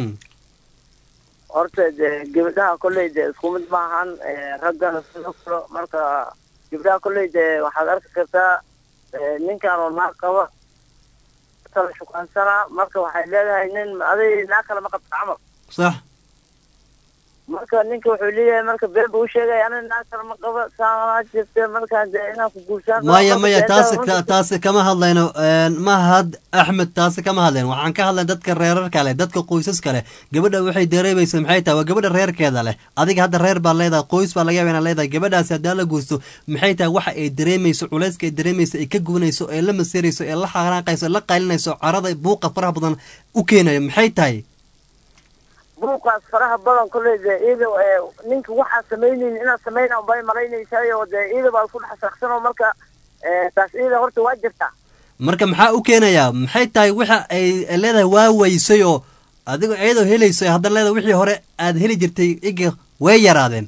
horta dee gabdhaha kolley dee isku mid maahan raggana sidoo kale marka gabdhaha kolley dee waxaad arki kartaa ninkan oo naag qaba kala shukaansanaa marka waxay leedahay nin aday naag kale ma qabta camal sax marka ninka wuxuu leeyahay marka been buu sheegay ana naag kale ma qaba saanaa jirta markaan dee inaan ku guursan maya taasi kama hadlayno mahad axmed taasi kama hadlayno waxaan ka hadlayna dadka reerarka leh dadka qoysaska leh gabadha waxay dareemaysa maxay tahay waa gabadha reerkeeda leh adiga hadda reer baa leedahay qoys baa laga yaaba inaad leedahay gabadhaasi haddaan la guursto maxay tahay waxa ay dareemayso culayska ay dareemayso ay ka gubanayso ee la maseerayso ee la xanaaqayso la qaylinayso carada buuqa faraha badan u keenayo maxay tahay buuqaas faraha badan kolley dee iyada ninka waxaa samaynayn inaad samayna unbay malaynaysaayoo dee iyada baa isku dhex saraqsanoo marka taas iyada horta waa jirtaa marka maxaa u keenayaa maxay tahay waxa ay leedahay waa weysay oo adigoo iyadoo helayso haddana leedahay wixii hore aad heli jirtay iga way yaraadeen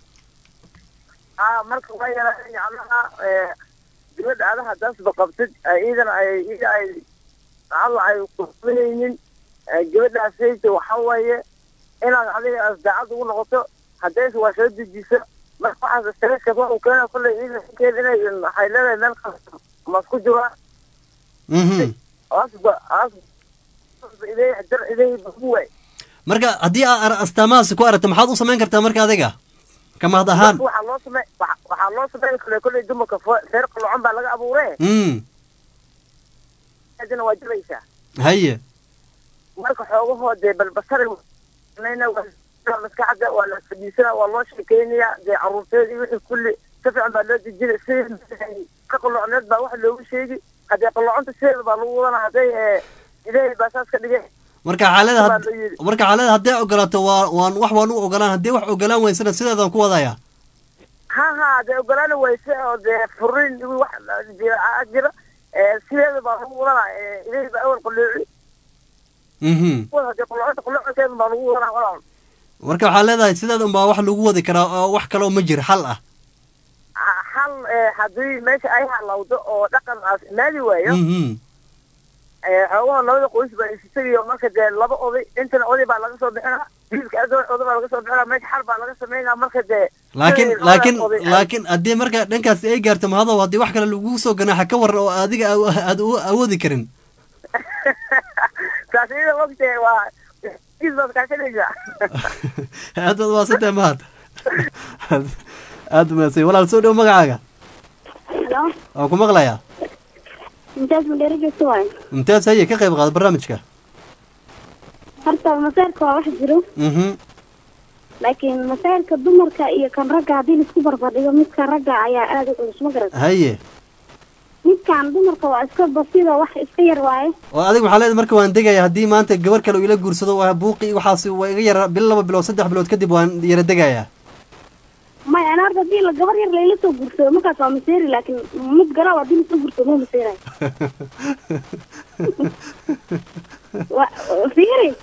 marka waa yaraadeen yacnaha gabadha ada haddaasba qabtid iyadana ay alla ay kusamaynin gabadhaasayta waxaa waaye inaad adiga asdaacad ugu noqoto haddayse waa soo dejisa marka waxaas stresskas waxuu keena kolley iidankeeda inay waxay leedahay meel ma isku jiraa marka haddii aad astaamahaasi ku aragto maxaad u samayn kartaa marka adiga ka mahad ahaan waxaa loo sameyn kara kolley dumarka feer qalocon baa laga abuure adina waa jiraysaa haye marka xoogahoo dee balbasari maskaxda waa la fadhiisana waa loo sheekeynaya dee caruurteedii wixii kulli si fiican baa loo dejina si ka qalocneed baa wax loogu sheegi haddee qaloconta sideeda baa lagu wadana hadday ilaahay baa saas ka dhigay marka xaalada hadday ogolaato waan u ogolaan haddii wax ogolaan weysana sideedan ku wadaya ha hadday ogolaani weyse oo dee furin wax jira sideeda baa lagu wadana ilaahay baa awal qalooci marka waxaa leedahay sidaad unbaa wax lagu wadi karaa oo wax kaloo ma jiro xal ah xal haddii meesha ay halawdo oo dhaqan aas imaadi waayo xoogaha labada qoys baa isitagiyo marka dee laba oday intana oday baa laga soo bixinaa wiilka oday baa laga soo bixinaa meesha xal baa laga sameynaa marka dee laakiin haddii marka dhankaasi ay gaarto mahadow haddii wax kale lagu soo ganaaxa ka waran oo adiga aad u awoodi karin aad baad umaadsantahay mahad aad umaadsan walaal soo dhow magacaaga waan ku maqlayaa mumtaaz haye ka qayb qaado barnaamijka horta masayrka waa wax jiro laakiin masayrka dumarka iyo kan ragga haddii laisku barbardhigo midka ragga ayaa aada u culus ma garata haye midkaan dumarka waa iska basido wax iska yar waaye oo adiga waxaa leedahay marka waan degaya haddii maanta gabar kale uu ila guursado waa buuqi waxaasi waa iga yara bil 2 bilood 3 bilood kadib waan yara degayaa ما أنا أرد دي الجبر يرلا إلا تجرس ما كان مسيري لكن متجرا ودي تجرس ما مسيري فيري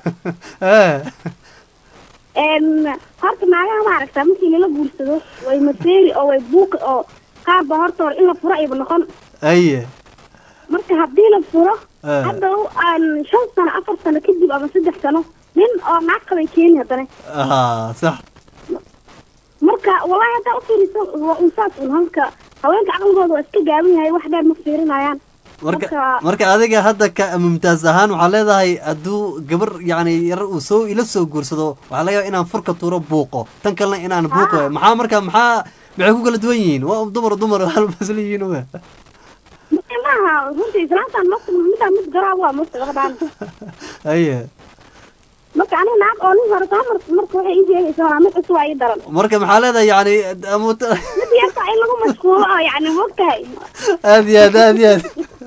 إن هرت معايا ما عرفت ممكن إلا جرس ويمسيري أو يبوك أو قاعد هرت إلا فرق يبنخن أيه marka hadii la furo hadda aan 5 sano 4 sano kadib ama 3 sano nin oo naag qabay keen hadana صح marka wallahi hadda u fiiriso waa insaas halka haweenka aqalgooda waa iska gaaban yahay wax dheer ma fiirinayaan marka adiga hadda ka mumtaaz ahaan waxa leedahay aduu gabar yani yar uu soo ila soo guursado waxa laga yaabaa inaan furka tuuro buuqo tan kalena inaan buuqo maxay ku kala duwan yihiin waa dumar hal masliyiin oo ما هو إسلامنا مت جرا مت غدان أيه ما كان ناق أولي هرتان مركو يجي إسلامك أسوأ يدرن مركب محل يعني أموت يرفع لهم مشكور يعني وقتها هذه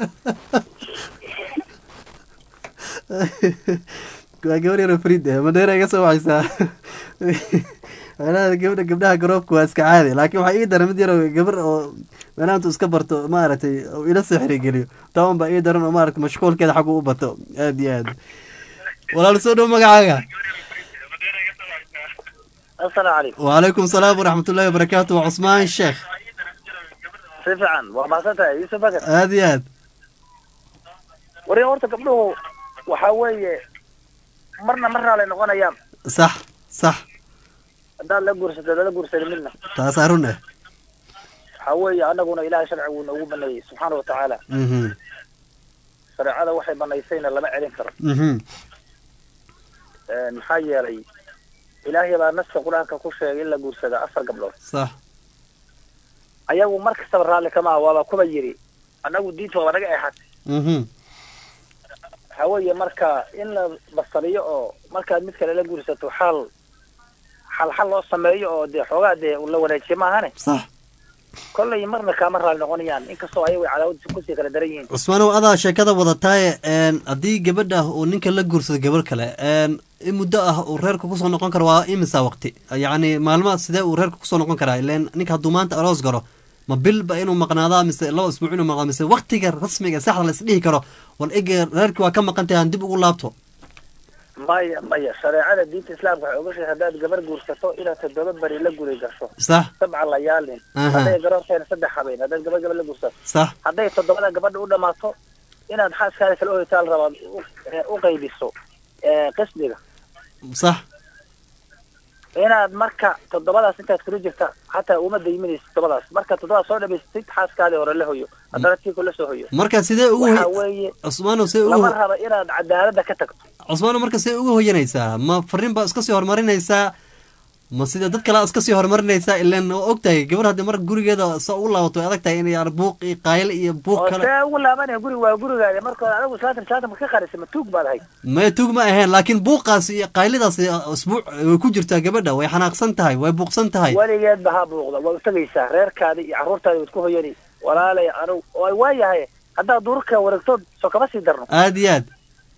قولي رفريد ما دير يسوي عيسى أنا قبلها جروب كويس كعادي لكن وحيد مدير قبر أنا أنتو سكبرتو ما عرفتي إلى السحر يقولي طبعا بقيدر ما عرفت مشغول كذا حقو بطو هادي ولا لسودو مقعاقا السلام عليكم. وعليكم السلام ورحمة الله وبركاته. عثمان الشيخ سيفعا وماستا يوسف بكر هادي وري horta gabdhuhu waxa weeye marna la noqonayaan صح hadaan la guursaday midna taasaruna waxa weeye anaguna ilaahay sharcigu nagu banayay subhanahu wa ta'ala sharciyada waxay banaysayna lama celin karo maxaa yeelay ilaahay baa naska quraanka ku sheegay in la guursado 4 gabdhood صح ayagu markasta raali kama waaba kuba yiri anagu diinta waa naga eexat hawaye marka in la basariyo oo marka mid kale la guursato xal loo sameeyo oo de xogaa de la wanaajiyo ma ahane صح kollay marna kama raali noqonayaan inkastoo ay way cadaawad ku sii kala daran yihiin Usmaan adaa sheekada wadatay hadii gabadha oo ninka la guursado gabar kale in muddo ah oo reerka ku soo noqon karo waa imisa waqti yaani maalmaha sidee uu reerka ku soo noqon karaa ileen ninka haduu maanta aroos garo ma bilba inuu maqnaada mise 2 isbuuc inuu maqnaado mise waqtiga rasmiga saxda la isdhihi karo wal eger reerka waa ka maqantay aan dib ugu laabto maya shareecada diinta islaamka waxa uga sheegay hadaad gabar guursato inaad 7 bari la guri gasho صح 7 layaalin haday garoorteen 3 habeen hadaad gabar la guursato صح haday 7 gabadha u dhamaato inaad xaaskaada kala ooytaal rabad u qaybiso qisdiga صح inaad marka 7daas intaad kula jirta hatta uma dayminayso 7daas marka 7daas soo dhameystid xaaskaada hore la hoyo hadana tii kula soo hoyo marka sidee ugu Usmaano sidee ugu lama raba inaad cadaalada ka tagto Usmaano marka sidee ugu hoyanaysaa ma fariin ba iska soo hormarinaysaa ma sida dad kale iska soo hormarinaysaa ilaan ogtahay gabar hadii mar gurigeeda soo u laabato adag tahay in ay buuq iyo qayl iyo buuq kale oo ugu laabanay gurigaada marka anagu saatan ka qarisay ma tuug baad hay ma tuug ma ahayn laakiin buuqaas iyo qaylidaas usbuuc way ku jirtaa gabadha way xanaaqsan tahay way buuqsan tahay waligeed baha buuqda way tagaysaa reerkaada iyo carruurtaada way ku hoyani walaalay anu way waayahay hadaa durka wareegto soo kaba sii darno aad iyo aad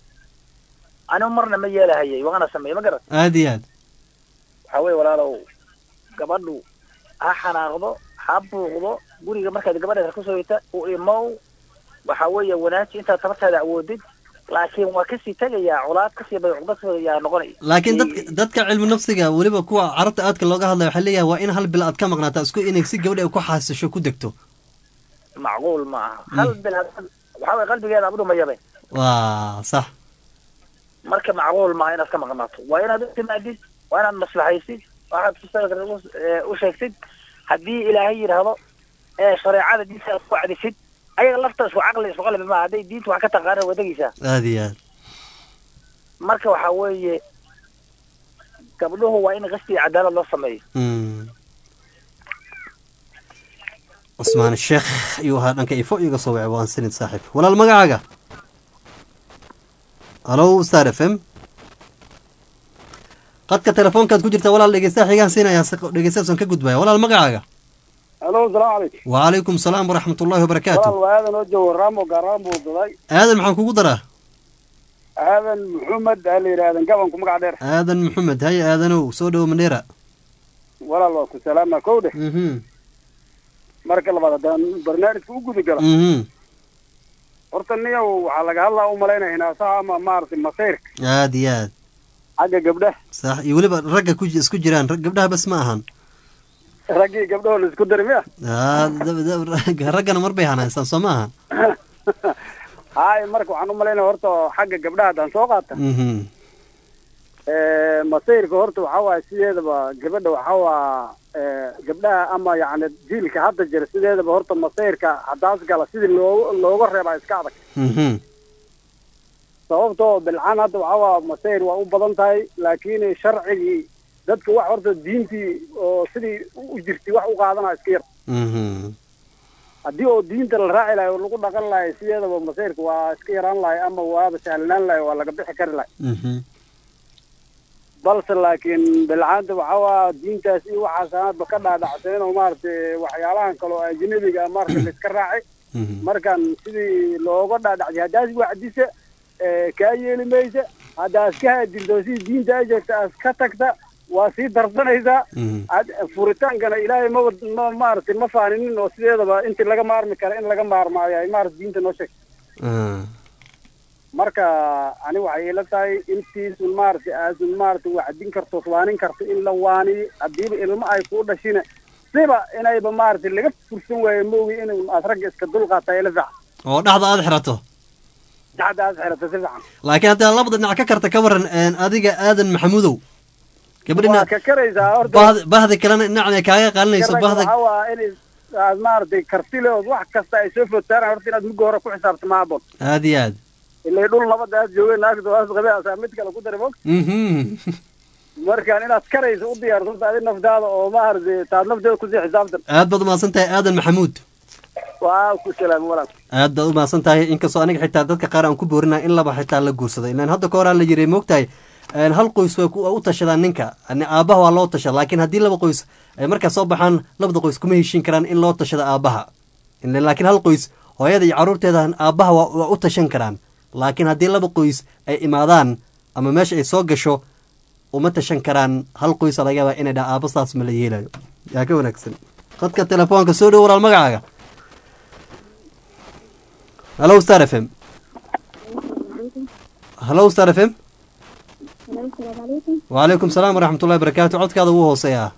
anu marna ma yeelahayay waana sameeyay ma garan aad iyo aad waxa way walaalow gabadhu ha xanaaqdo ha buuqdo guriga markaad gabadha ku soo yita oo imow waxa way wanaaji inta tabartaada awoodid laakiin waa ka sii tagaya culaad ka sii baycubad yaa noqonay laakiin dadka cilmi nafsiga waliba kuwa carabta aadka looga hadlayo waxa leeyahay waa in hal bil aad ka maqnaataa isku inay si gabadha ay ku xaasisho ku degto macquul ma hal bil waxa way qalbigeeda abdu ma yabe waa sax marka macquul ma inaad ka maqnaato waa inaad timaadid waa inaad maslaxaysid waxaad u sheegtid haddii ilaahay yiraahdo shareecada diinta ku cadisid ayaga lafta isku caqli isku qalbi ma haday diintu wax ka taqaana wadagaysa aad iyo aad marka waxa weeye gabdhuhu waa in qasti cadaalad loo sameeyo Usmaan Sheekh iyo dhanka ifo iga soo wacay waan sinid saaxiib walaal magacaaga Hello Star FM qadka telefoonkaad ku jirta walaal dhegeysta xigaan siinaya dhegeystayaashan ka gudbaya walaal magacaaga Hello salaam alaykum wa alaykum salaam wa rahmatullahi wa barakatuh walaal waadan oo jawramo garamo daday aadan maxaan kugu daraa aadan maxamed ali raadan gaban ku magac dheer aadan maxamed hay aadanow soo dhaw Mandheera walaal waa ku salaama kowdhe marka labaad haddaan barnaamijka u guda gala horta niyow waxaa laga hadlaa u malaynaya hinaasaha ama maaragtay masayrka aad iyo aad xagga gabdhaha sax iyo weliba ragga isku jiraan gabdhaha bas ma ahan raggii gabdhaho la isku dari miya raggana mar bay hanaysaan soo ma aha hay marka waxaan u malaynaya horta xagga gabdhaha haddaan soo qaata masayrka horta waxaa waaye sideedaba gabadha waxaa waa gabdhaha ama yacni jiilka hadda jira sideedaba horta masayrka haddaas gala sidii looga reebaa iska adag sababtoo bilcaan hadda waxaa waa masayr waa u badan tahay laakiin sharcigii dadka wax horta diintii oo sidii u jirtay wax u qaadanaa iska yar haddii oo diinta la raaci lahay oo lagu dhaqan lahay sideedaba masayrka waa iska yaraan lahay ama waaba sahlanaan lahay waa laga bixi kari lahay balse laakiin bilcaanta waxaa waa diintaas iyo waxaas aadba ka dhaadhacsayn oo maaragtay waxyaalahan kale oo ajnabiga marka la iska raacay markaan sidii looga dhaadhacday haddaas wacdisa kaa yeeli maysa haddaas ka haadinto sidii diinta ay sheegta aas ka tagta waa sii darsanaysaa furitaankana ilaahay ma maaragtay ma faaninin oo sideedaba intii laga maarmi kara in laga maarmaayo ay maarata diinta noo sheegta marka ani waxay ila tahay intiisun maaragtay aasun maaragtay wacdin karto waanin karto in la waaniyo haddiiba ilmo ay kuu dhashina siba inayba maaragtay laga fursan waayo moogi in aad ragga iska dulqaata ila fiican oo dhaxda aad xirato dhaxda aad xirato si fiican laakiin haddaad labada dhinac ka karta ka waran adiga aadan maxamuudow gabadhina waa ka karaysaa horta bahda kalena dhinacna kaaga qaalinayso bahda waxaa waa in aad maaragtay kartile ood wax kasta ay soo foodsaaraan horta inaad mugga hore ku xisaabto ma habboon aad iyo aad ilaa dhul nabada aad joogeen naagta waas qabay asaa mid kale ku daray mog markaan inaad karayso u diyaarto adi naftaada oo maaragtay taad nafteeda kusii xisaabtan aad baad umahadsan tahay aadan maxamuud waa ku salaami walaal aad baad umahadsan tahay inkastoo aniga xitaa dadka qaar aan ku boorinaa in laba xitaa la guursado ilaan hadda ka horaa la yiray moogtahay hal qoys way u tashadaan ninka aabbaha waa loo tashada laakiin haddii laba qoys ay markaa soo baxaan labada qoys kuma heshiin karaan in loo tashado aabbaha laakiin hal qoys hooyada iyo carruurteeda aabbaha waa u tashan karaan laakiin haddii laba qoys ay imaadaan ama meesha ay soo gasho uma tashan karaan hal qoysa laga yaabaa inay dhaha aabbastaas ma la yeelayo yaa ka wanaagsan qadka telefoonka soo dhow walaal magacaaga hallo star f m hallo star f m wacalaykum salaam waraxmatullahi barakaatu codkaada wuu hooseeyaa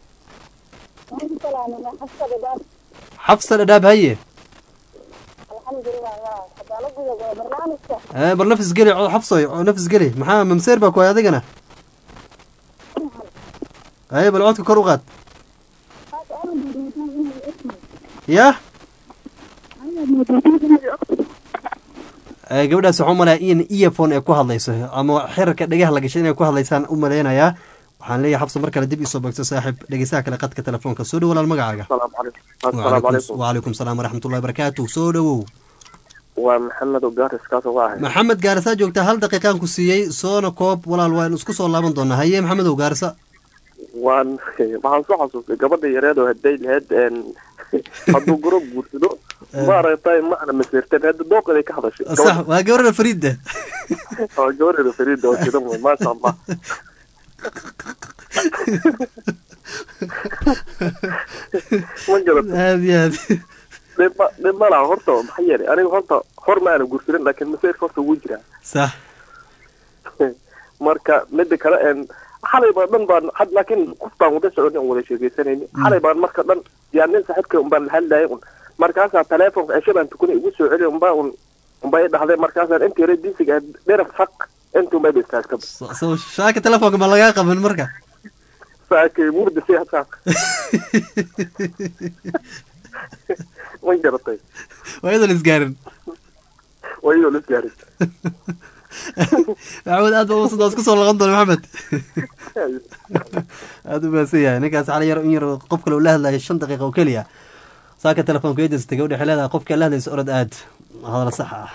xafsa dhadhaab haye bal nafis geli xabsoy nafis geli maxaa mamseer baa ku hay adigana haye bal codka kor u qaad yah gabadhaas waxaan umalayaa in earphone ay ku hadlayso ama xirarka dhagaha la gashay inay ku hadlaysaan u malaynayaa waxaan leeyahay xabsa mar kale dib isoo bagto saaxiib dhegeysaha kale qadka telefoonka soo dhow walaal magacaaga wacalaykum salaam waraxmatullahi barakaatu soo dhowow waa maxamed oo gaaris kaasoo waa ahay maxamed gaarisaa joogtaa hal daqiiqaan ku siiyey soona koob walaal waan isku soo laaban doonaa haye maxamed ow gaarisa waxaan soo xasuustay gabadha yareed oo haday lahayd hadduu guro guursado maaragtay ma ana maseerteen hadda dooqeeday ka hadashay sax waa gabarada fariida waa gabarada fariida oo sidan wey maasha allah aad iyo aad dhib ma laha horta maxaa yeelay aniga horta hor ma aana guursanin laakiin maseerka horta wuu jiraa sax marka mida kale xalay baan dhan baan laakiin qof baan wada socon wada sheegaysanayni xalay baan marka dhan yaa nin saaxiibkay un baan la hadlayay un markaasaa teleefonka cesho baan tukanay igu soo celiy unbaa i dhahday markaasaan inta yare diisiga dheraf faq intuunbaa ba istaagtaba shaaka telefoonka ma lagaa qaban marka saakay murdisay hataa ma garatay waa iyadoo la isgaarin maxamed aad baa umasan isku soo laqan doona maxamed aada u mahadsan yahay ninkaas xala yar in yar qof kale uu la hadlayo 5 daqiiqa oo keliya saaka telefoonka eedis tagay waxay leedahay qofka la hadlaysa orod aad hadal sax ah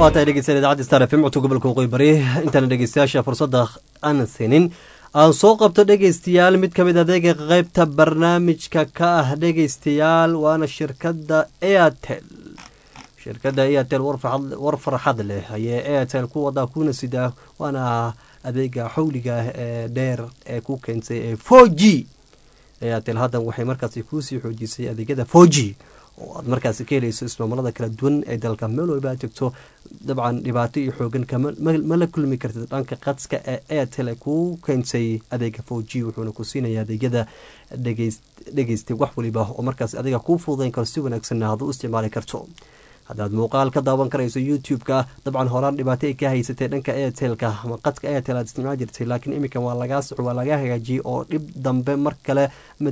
waa tahay dhegeystayaal idaacadda Star FM codka gobolka Waqooyi Bari intaan dhegeystayaasha fursadda aan siinin aan soo qabto dhegeystayaal mid kamid adeega qaybta barnaamijka ka ah dhegeystayaal waana shirkadda Airtel. shirkadda Airtel war farxad leh ayay Airtel ku wada kuna sida waana adeega xawliga dheer ee ku keentay 4G. Airtel hadda waxay markaas ku sii xoojisay adeegyada 4G oo aad markaas ka helayso ismaamullada kala duwan ee dalka meel walba aad tagto dabcan dhibaato iyo xoogan ma la kulmi kartid dhanka qadska ee Airtel ku keentay adeega 4G wuxuuna ku siinayaa adeegyada dhageystay wax waliba oo markaas adiga ku fududeyn karo si wanaagsan aad u isticmaali karto haddaad muuqaal ka daawan karayso YouTube-ka dabcan horaan dhibaato ay ka haysatay dhanka Airtel-ka ama qadka Airtel aad isticmaali jirtay laakiin imika waa laga saxo waa laga hagaajiyay oo dib dambe mar kale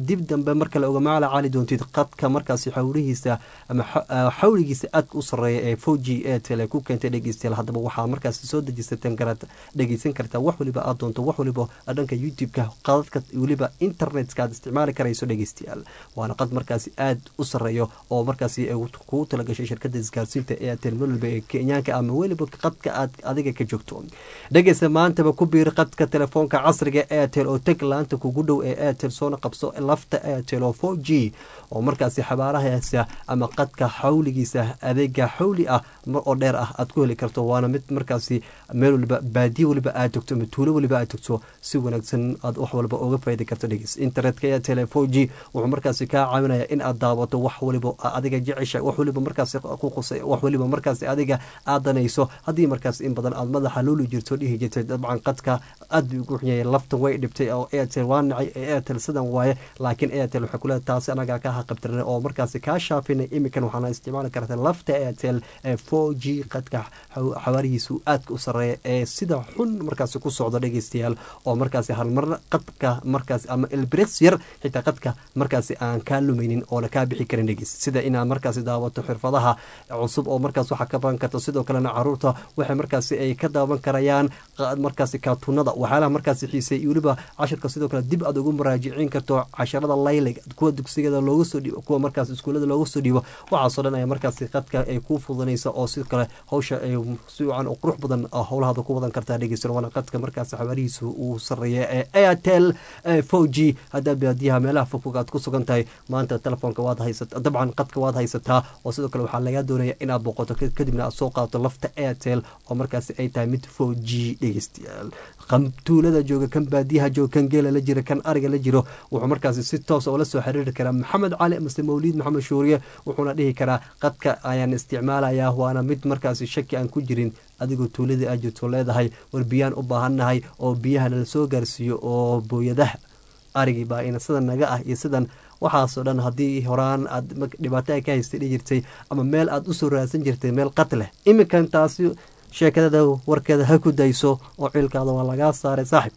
uga macaali doontid qadka markaas xawlihiisa ama xawligiisa aad u sareeya ee 4G Airtel ku keentay dhageystayaal haddaba waxaa markaas soo dejisateen garad dhageysan kartaa wax waliba aad doonto wax waliba dhanka YouTube-ka qadadka waliba internet-ka aad isticmaali karayso dhageystayaal waana qad markaas aad u sareeyo oo markaas ku talagashay shirkadda isgaarsiinta Airtel walba ee Kenyaanka ama waliba qadka aad adiga ka joogto dhageysta maanta ku biir qadka telefoonka casriga Airtel oo tag laanta kugu dhow ee Airtel soo qabso lafta Airtel oo 4G oo markaas xabaarahaasi ama qadka xawligiisa adeega xawli ah oo dheer ah aad ku heli karto waana mid markaas meel walba baadiyo waliba aad joogto tuulo waliba aad joogto si wanaagsan aad wax walba uga faa'iido karto dhageys internetka Airtel 4G wuxuu markaas ka caawinayaa in aad daawato wax waliba adiga jecesha wax waliba markaas wax waliba markaas adiga aadanayso hadii markaas in badan aad madaxa loolu jirto dhihi jirtay dabcan qadka aad ugu xiyay lafta way dhibtay oo Airtel waan Airtel sidan waaye laakiin Airtel waxa kula taas anaga ka qabtirnay oo markaas ka shaafinay imikan waxaan isticmaali kartaa lafta Airtel 4G qadka xawaarihiisu aad u sareeya ee sida xun markaas ku socdo dhageystayaal oo markaas hal mar qadka markaas ama elbrix yar xitaa qadka markaas aan ka lumaynin oo la ka bixi karin dhageys sida in markaas daawato xirfadaha cusub oo markaas waxa ka baran karto sidoo kale caruurta waxay markaas ay ka daawan karayaan markaas kaartunada waxaalaha markaas xiisay waliba casharka sidoo kale dib aad ugu muraajicin karto casharada laylig kuwa dugsiga looga soo dhiibo kuwa markaas iskuulada looga soo dhiibo waxa soo dhan ay markaas qadka ay ku fududanayso oo sidoo kale hawsha ay si wacan oo qurux badan hawlaha ku wadan kartaa dhageysan wana qadka markaas xawaarihiisu uu sareeyo ee Airtel 4G hada baadiyaha meelaha fog aad ku sugan tahay maanta telefoonka waad haysataa dabcan qadka waad haysataa oo sidoo kale waxa laga doonaya in aad boqoto kadibna aad soo qaadato lafta Airtel oo markaas ay tahay mid 4G dhageystayaal qamtuulada jooga kan baadiyaha jooga kan geela la jira kan ariga la jiro wuxuu markaas si toos ah la soo xiriiri karaa Maxamed Cali Mase Mawlid Maxamed Shuuriye wuxuuna dhihi karaa qadka ayaan isticmaalayaa waana mid markaas shaki aan ku jirin adigoo tuulada aad jirto leedahay war biyaan u baahanahay oo biyaha la soo gaarsiiyo oo booyadaha arigi baa ina sidan naga ah iyo sidan waxaasoo dhan haddii horaan aad dhibaato ay ka haystay jirtay ama meel aad u soo raadsan jirtay meel qad leh imikan taasi sheekada warkeeda ha ku dayso oo cilkaada waa laga saaray saaxib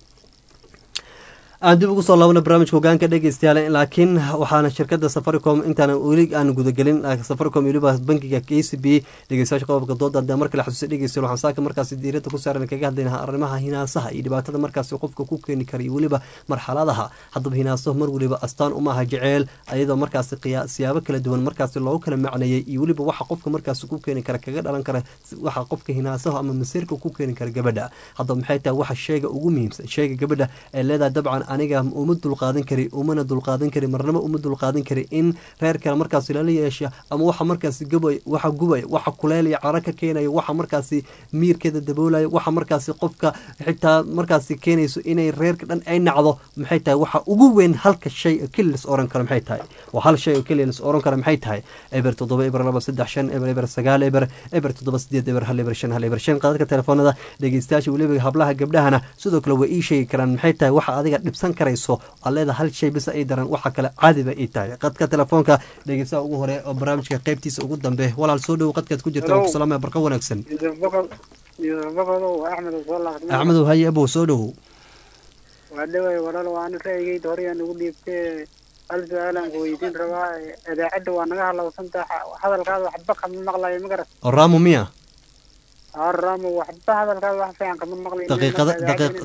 aan dib ugu soo laabana barnaamijka hogaanka dhegeystayaal laakiin waxaana shirkadda Safaricom intaan weli aan gudagelin Safaricom waliba bankiga KCB dhegeystayaasha qodobka dooda markii la xasuusay dhegeystayaal waxaan saaka markaas diirada ku saaran kaga hadlaynaa arrimaha hinaasaha iyo dhibaatada markaas qofka ku keeni kara waliba marxaladaha haddaba hinaaso mar waliba astaan uma aha jecel ayadoo markaas siyaabo kala duwan markaas loo kala macneeyay iyo waliba waxa qofka markaas ku keeni kara kaga dhalan kara waxa qofka hinaasaha ama masiirka ku keeni kara gabadha haddaba maxay tahay waxa sheega ugu muhiimsan sheega gabadha ee leedahay dabcan aniga uma dulqaadan kari umana dulqaadan kari marnaba uma dulqaadan kari in reerka markaas la yeesho ama waxa markaas gubay waxa kuleel iyo caraka keenayo waxa markaas miirkeeda daboolayo waxa markaas qofka xitaa markaas keenayso inay reerka dhan ay nacdo maxay tahay waxa ugu weyn halka shay killis oran kara maxay tahay waa hal shay killis oran kara maxay tahay eber 7 eber 2 3 5 eber 9 eber 7 8 eber 1 eber 5 eber 5 qaadka telefoonada dhageystayaasha waliba hablaha gabdhahana sidoo kale way ii sheegi karaan maxay tahay waxa adiga dhibsan karayso aleeda hal shay bis ay daran waxa kale caadi ba ii tahay qadka telefoonka dhageystaha ugu hore oo barnaamijka qaybtiisa ugu dambe walaal soo dhow qadkaad ku jirta oo salaam barqa wanaagsan Ahmed haye abo soo dhow wadaway walaal waan raayay dooriyaan ugu dhiibtay hal su'aalan weydiin rabaa idaacada waa naga halawsantaa hadalkaada waxba kama maqlayo ma garan Ramo miya Ramo waxba hadalkaada wax fiican kama maqlayo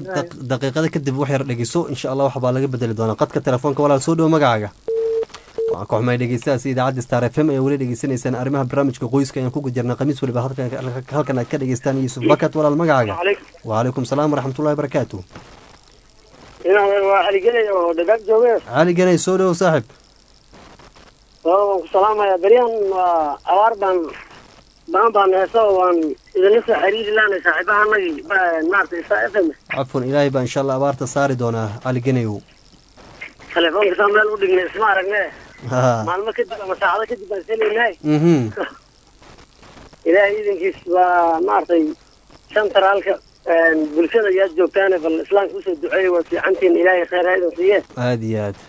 daqiiqada kadib wax yar dhageyso insha Allah waxa baa laga bedeli doonaa qadka telefoonka walaal soo dhow magacaaga waan ka xumahay dhegeystayaas idaacadda Star FM ee weli dhegeysanaysaan arrimaha barnaamijka qoyska ayaan ku jirnaa khamiis waliba halkan aad ka dhegeystaan Yuusuf Bakat walaal magacaaga wa calaykum salaam waraxmatullaahi wabarakaatuh waa Ali Ganay oo dhagaag jooge Ali Ganay soo dhow saaxib oo salaamaya bariyan awaar baan heeso waan idin soo xiriir laana saaxiibahanagi maartay FM afwan ilaahay baan insha Allah abaarta saari doonaa Ali Ganay telefoonka saameel u dhignay isma aragne maalmo kadib ama saacado kadib baan seleynay ilaahay idinkiis waa maartay santaraalka bulshada yaa joogtaan bal islaamka u soo duceeyay waa fiicantiin ilaahay khayr ha idin siiye aad iyo aad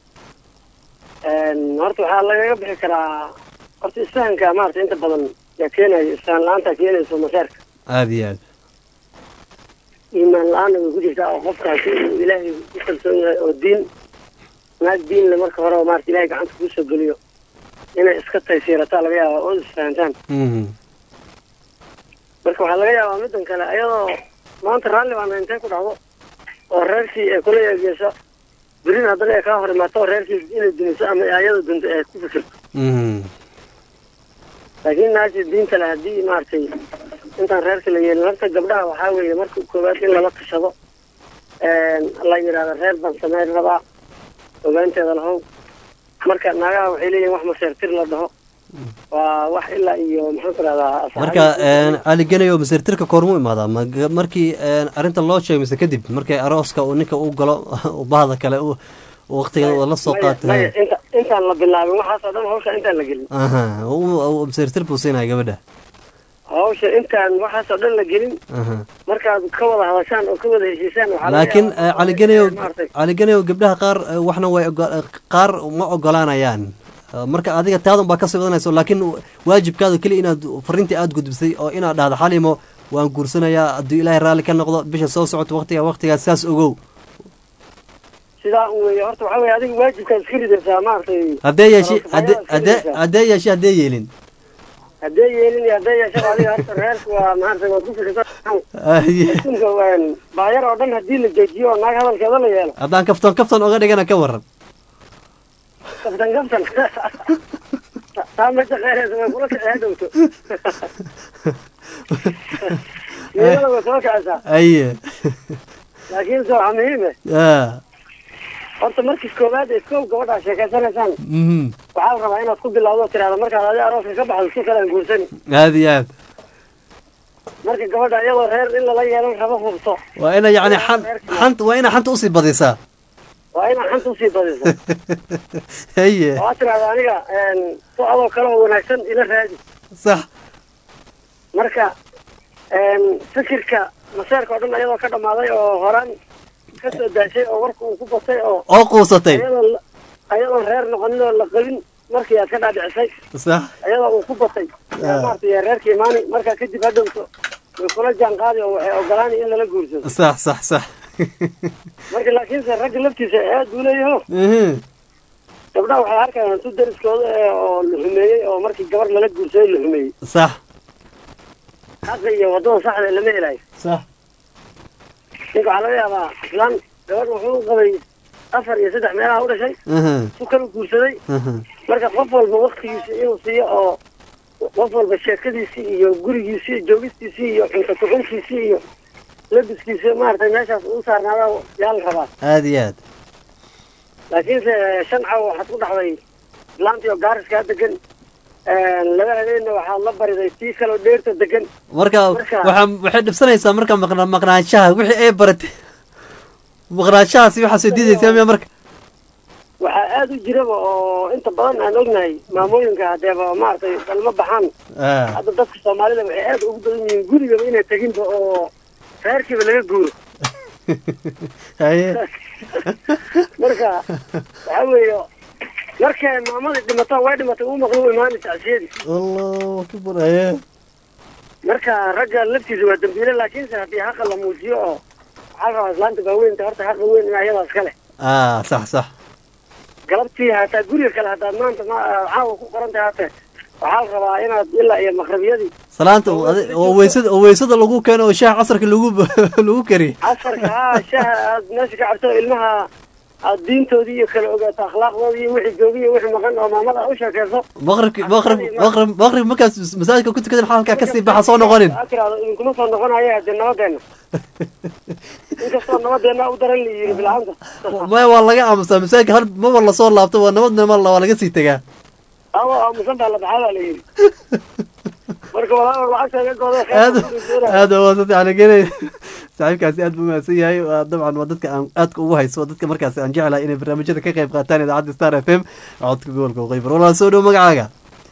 horta waxaa lagaga bixi karaa horta isfahanka maartay inta badan yaa keenayo isfahan la-aanta keenayso masaarka aad iyo aad iimaan la-aana way ku jirtaa oo qofkaasi inuu ilaahay u kalsoon yahay oo diin naag diinle marka hore maarta ilaahay gacanta kuu soo geliyo inay iska taysiirataa laga yaabaa oo isfahantaan marka waxaa laga yaabaa middan kale ayadoo maanta raalli baana intay ku dhacdo oo reerkii ay kula eegeyso berin haddana ay kaa hor imaato oo reerkii inay dumiso ama ayada dunto ay ku fikirto laakiin naasi diinta le haddii maaragtay intaan reerka la yeelin horta gabdhaha waxaa weeye marka koowaad in lala tashado la yidhahdo reer baan sameyn rabaa ogaanteeda lahow marka naagaha waxay leeyihin wax maseertir la dhaho waa wax ilaa iyo maxaan ku rahdaa marka Ali Ganay oo maseertirka koormu imaadaa markii arrinta loo sheegay mise kadib markay arooska uu ninka u galo bahda kale waqtigan la soo qaatay intaan la bilaabin waxaasoo dhan hawsha intaan la gelin maseertir buu siinaya gabadha hawsha intaan waxaasoo dhan la gelin markaad ka wada hadashaan oo ka wada heshiisaan laakiin Ali Ganay gabdhaha qaar waxna way qaar ma ogolaanayaan marka adiga taadan baa ka sii wadanayso laakiin waajibkaada kali inaad fariintii aad gudbisay oo inaad dhahdo xalimo waan guursanayaa hadduu ilaahay raalli ka noqdo bisha soo socoto waqtigaas saas ogow sidaa weeye horta waxaa weeye adiga waajibkaad iska ridaysaa maaragtay haddee yeeshi haddee yeelin haddee yeelin iyo haddee yeeshaba adiga horta reerka waa maaragtay waad ku fikirtaa baayar oo dhan haddii la joojiyo oo naag hadalkeeda la yeelo haddaan kaftan oga dhigana ka waran kaftan taa ma shaqeynaysa way kula kacee dhowto meelada way soo kacaysaa aye laakiin se waxaa muhiime horta markii koowaad iskow gabadhaa sheekaysanaysaan waxaa la rabaa inaad ku bilawdo tirahda markaad adi arooska ka baxdo si kale aan guursani aad iyo aad marka gabadha iyadoo reer in lala yeelan rabo hubso waa ina yani xanta usii badisaa waa inaa xanta usii badiso haye waa tirahda aniga so adoo kale oo wanaagsan ila raadi sax marka fikirka maseerka oo dhan ayadoo ka dhamaaday oo horaan ka soo daashay oo warka uu ku batay oo quusatay ayadoon reer noqonin oo la qabin markii aad ka dhaadhicisay sax ayadoo uu ku batay maartay reerka imaani markaa kadib hadhowto way kula jaan qaadi oo waxay ogolaani in lala guursado sax marka laakiinse ragga laftiisa aad buu leeyaho gabdhaha waxay arkayaan su dariskooda oo la xumeeyey oo markii gabar lala guursaday la xumeeyey sax xaqa iyo waddada saxda lama helayo sax ninka waxaa laga yaabaa islaan gabadh wuxuu u qabay 4 iyo 3 meelaha u dhashay su kala guursaday marka qof walba waktigiisa inuu siiyo oo qof walba sheekadiisii iyo gurigiisii iyo joogistiisii iyo cunto kucunkiisii iyo labiskiisa maaragtay meeshaas u saarnaada yaa la rabaa aad iyo aad laakiinse 5 caw waxaad ku dhaxday islaantii oo gaariska degan laba habeenna waxaad la bariday tii kaloo dheerta degan marka waxay dhibsanaysaa marka maqnaanshaha wixii ay baratay maqnaanshahaasi waxaa soo diidaysaa miya marka waxaa aad u jiraba oo inta badan aan ognahay maamooyinka hadeeba maaragtay dalma baxaan hadda dadka soomaalida waxay aad ugu badan yihiin gurigaba inay teginba oo reerkiiba laga guuro haye marka waxaa weeye markay maamadii dhimato way dhimatay uu maqlo u imaanaysa casiyadii allahu akbar haye marka ragga laftiisa waa dambiile laakiinse haddii haqa la muujiyo oo waxaa rabaa islaanta baaweynta horta haqa weyn in ayadaas kale sax galabtii hataa guriga kale haddaad maanta caawa ku qoran tahay hate waxaa la rabaa inaad ilaa iyo maqrabiyadii salaanta oo weysada lagu keeno oo shaaha casarka lagu kariyo casarka shaaha aad meesha ka cabto ilmaha aad diintoodii iyo kala ogaato akhlaaqdoodii iyo wixii joogi iyo wixii maqan oo maamada u sheekeyso maqrib markaas masaajidka ku tukadan halkaa kasii baxa soo noqonin akiraado idinkuma soo noqonaya hadee nabadeena inkastoo nabadeena u daran la yiri bilcanta maya waa laga aamusaa masaajidka hal maba lasoo laabto waa nabadna waa laga sii tegaa awo aamusan baa la baxaa baa la yiri marka walaa lacagta gooda aad waa yani gelay saaxiibkaasi aad buu mahadsan yahay dabcan waa dadka aan aadka ugu hayso dadka markaasi aan jeclahay inay barnaamijyada ka qayb qaataan idaacadda star f m codka gobolka waqooyi walaal soo dhow magacaaga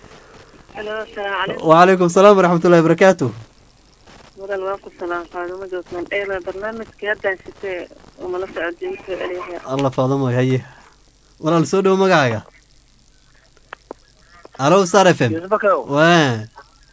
وعليكم السلام ورحمة الله وبركاته mudan waa ku salaam qaadamo joogman eela barnaamijka hadda shitay oo mala socodinta eleeyahay الله فاضمه هي walaal soo dhow magacaaga alo star f m waa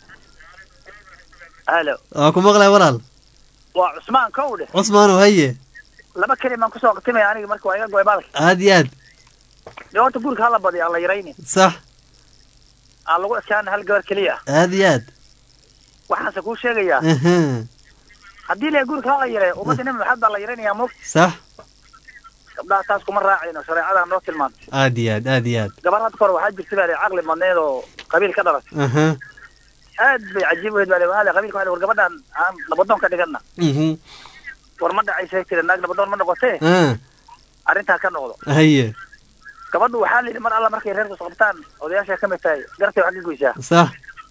halo ku maqlay walaal waa Cusmaan Kowde Cusmaan haye laba kaliya ku soo qatay aniga markii waa iga go'ay baalka aad iyo aad yoota gurka hala badiyo alla yarayni صح aan lagu iskaan hal gabar kaliya aad iyo aad waxaan ku sheegayaa haddii la gurka hala yaray ummadina maxad baa la yaraynayaa mug صح gabdhaha taas kuma raacayno shareecada noo tilmaantay aad iyo aad iyo aad gabarad kor waxaa jirtay baa caqli madneed oo qabiil ka dhalatay aad bay cajiib weyd baa walaal qabiilka waxa gabadhan aan nabadoon ka dhigana war ma dhacaysa tireen naag nabadoon ma noqotay arinta ka noqdo haye gabadhu waxaa la mar alla markay reerku qabtaan odayaasha ka mid tahay gartay waxa ka goysaa صح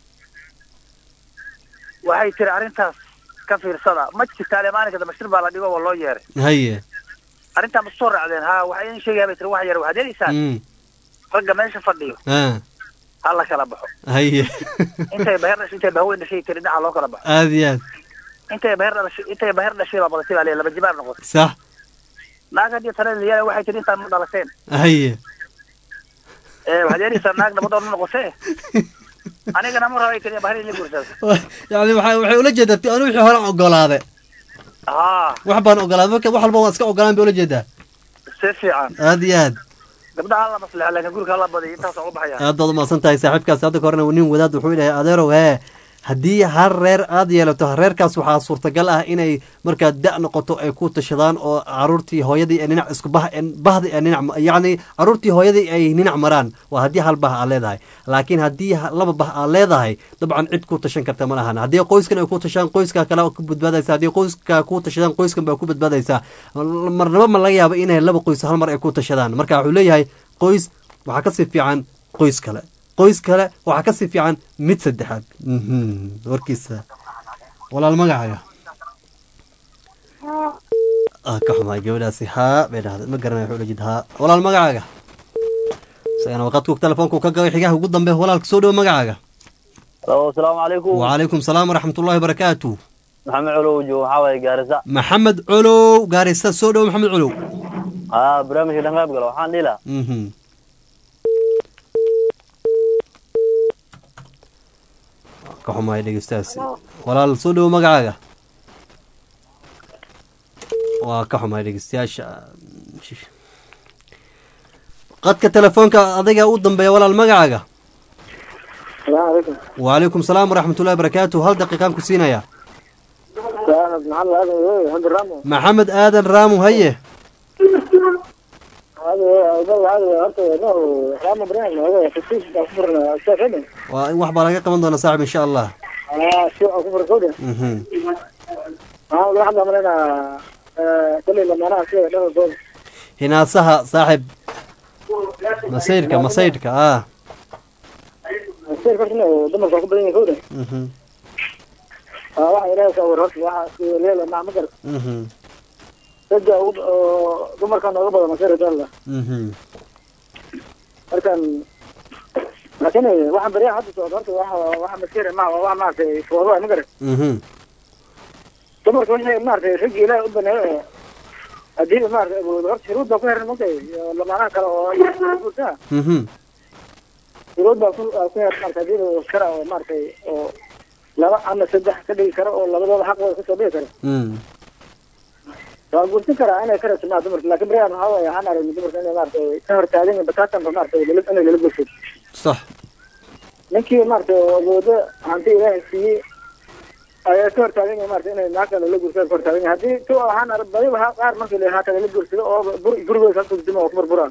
waxay tiri arintaas ka fiirsada ma jirtaa maalinka damashir baa la dhigo oo loo yeeray haye arinta ma soo raacdeen ha waxay in sheegay bay tiri wax yar waxa deeysaan ragga meesha fadhiyo hala kala baxo haye intay bahweyn dhashay tiri dhaca loo kala baxo aad iyo aad intay bahar dhashay baa badatay baa laba jibaar noqotay صح naaga hadii tare leeyahay waxay tiri intaan ma dhalateen haye waxa deeysaan naag nabadoon noqotay anigana ma rabay tiri bahar in guursaas yani waxay ula jeedaa anu wixii hore ogolaade wax baan ogolaaday marka wax walba waan iska ogolaan bay ula jeedaa si fiican aad iyo aad gabdhaha la maslaxa laakiin gurka la badiyo intaas oo baxaya aad baad u maasan tahay saaxiibkaasi hadda horena nin wadaad wuxuu leeyahay adeerow haddii har reer aad yeelato reerkaas waxaa suurtagal ah inay markaa da' noqoto ay ku tashadaan oo caruurtii hooyadii ay dhinac isku bahdi ay dhinac yacni caruurtii hooyadii ay dhinac maraan waa haddii hal bah aad leedahay laakiin haddii laba bah aad leedahay dabcan cid ku tashan karta ma lahan haddii qoyskan ay ku tashaan qoyska kale ku badbaadaysa haddii qoyska ku tashadaan qoyskan baa ku badbaadaysaa marnaba ma laga yaabo inay laba qoys hal mar ay ku tashadaan marka wuxuu leeyahay qoys waxaa kasii fiican qoys kale qoys kale waxaa kasii fiican mid saddexaad warkiisa walaal magacaaga ka xumaay gabadhaasi haa bay dhahday ma garanay wuxuu lajid haa walaal magacaaga isagana waqadku telefoonku ka gabay xigaha ugu dambe walaalka soo dhow magacaaga asalaamu calaykum wacalaykum salaam waraxmatullahi wabarakaatu maxamed colow jo waxaa waaye gaarisa maxamed colow gaarisa soo dhow maxamed colow barnaamijka dhan qayb galo waxaan dhihi lahaa ka xumaay dhegeystaasi walaal soo dhow magacaaga waa ka xumaay dhegeystayaasha qadka telefoonka adiga u dambeeya walaal magacaaga وعليكم السلام ورحمة الله وبركاته هل دقيقان كسينا محمد آدم رامو هيه وحبا لقى كمان دونا صاحب إن شاء الله هنا صاحب مسيرك سير فرتنا ودمر صاحب بدين كوده واحد يلاقي صور رأس واحد ليلة مع مقر سجى دمر كان أغبى مسير جالة لكن لكن واحد بريء حد صورته واحد مسير معه واحد معه في وضوء مقر دمر كونه النار في رجي لا أبدا أديه النار ضربت شروط بكون المنطقة لما أنا كانوا يقولها يرد بكون مركزين وكرا وماركي لا أنا سدح كذي كرا ولا بدل حق وكسبيه كرا فقلت كرا أنا كرا سمعت دمر لكن بريان هوا أنا اللي دمر أنا ماركي كهر تعليم بتاعتهم بماركي اللي أنا اللي بقول صح نكى ماركي وجود عندي له في ayaa ka hortaagan yahay maarata inay naagta la guursadaan ka hortaagan yahay haddii tu ahaan badiba qaar markii la haatan la guursado oo gurigooda ka gudbimo oo burburaan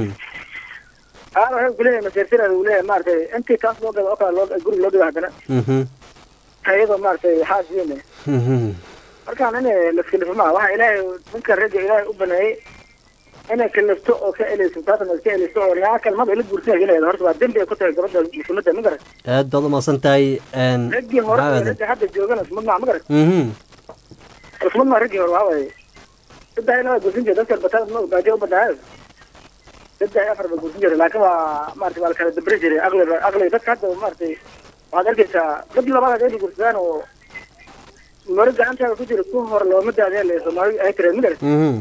qaar waxay kuleeyahay maseertiraada uu leeyahay maaragtay intii kaas loo gado oo kale guri loo dhigo haddana iyadoo maaragtay xaasiyene markaan in la iskilifo maa waxa ilaahay ninka ragga ilaahay u baneeyey inay kalifto oo ka eleyso taasna iska eleyso oo naag kalmada ila guursanaya inay horta waa dembi ay ku tahay gabadha muslimada ma garan aad baad umahadsan tahay raggii hore ragga hadda joogana ismad ma garan ismad ma raggii hore waa waaye saddex ilaa guursan jira dadka batada ma gaajo u badnaayo saddex afar ba guursan jira laakiin waa maaragtay waa la kala dabri jiray aqli dadka hadda maaragtay waxaad arkaysaa dad labaad ay guursadaan oo maro gacantaada ku jira ku hor looma daadeen le soomaali ay tireen ma garan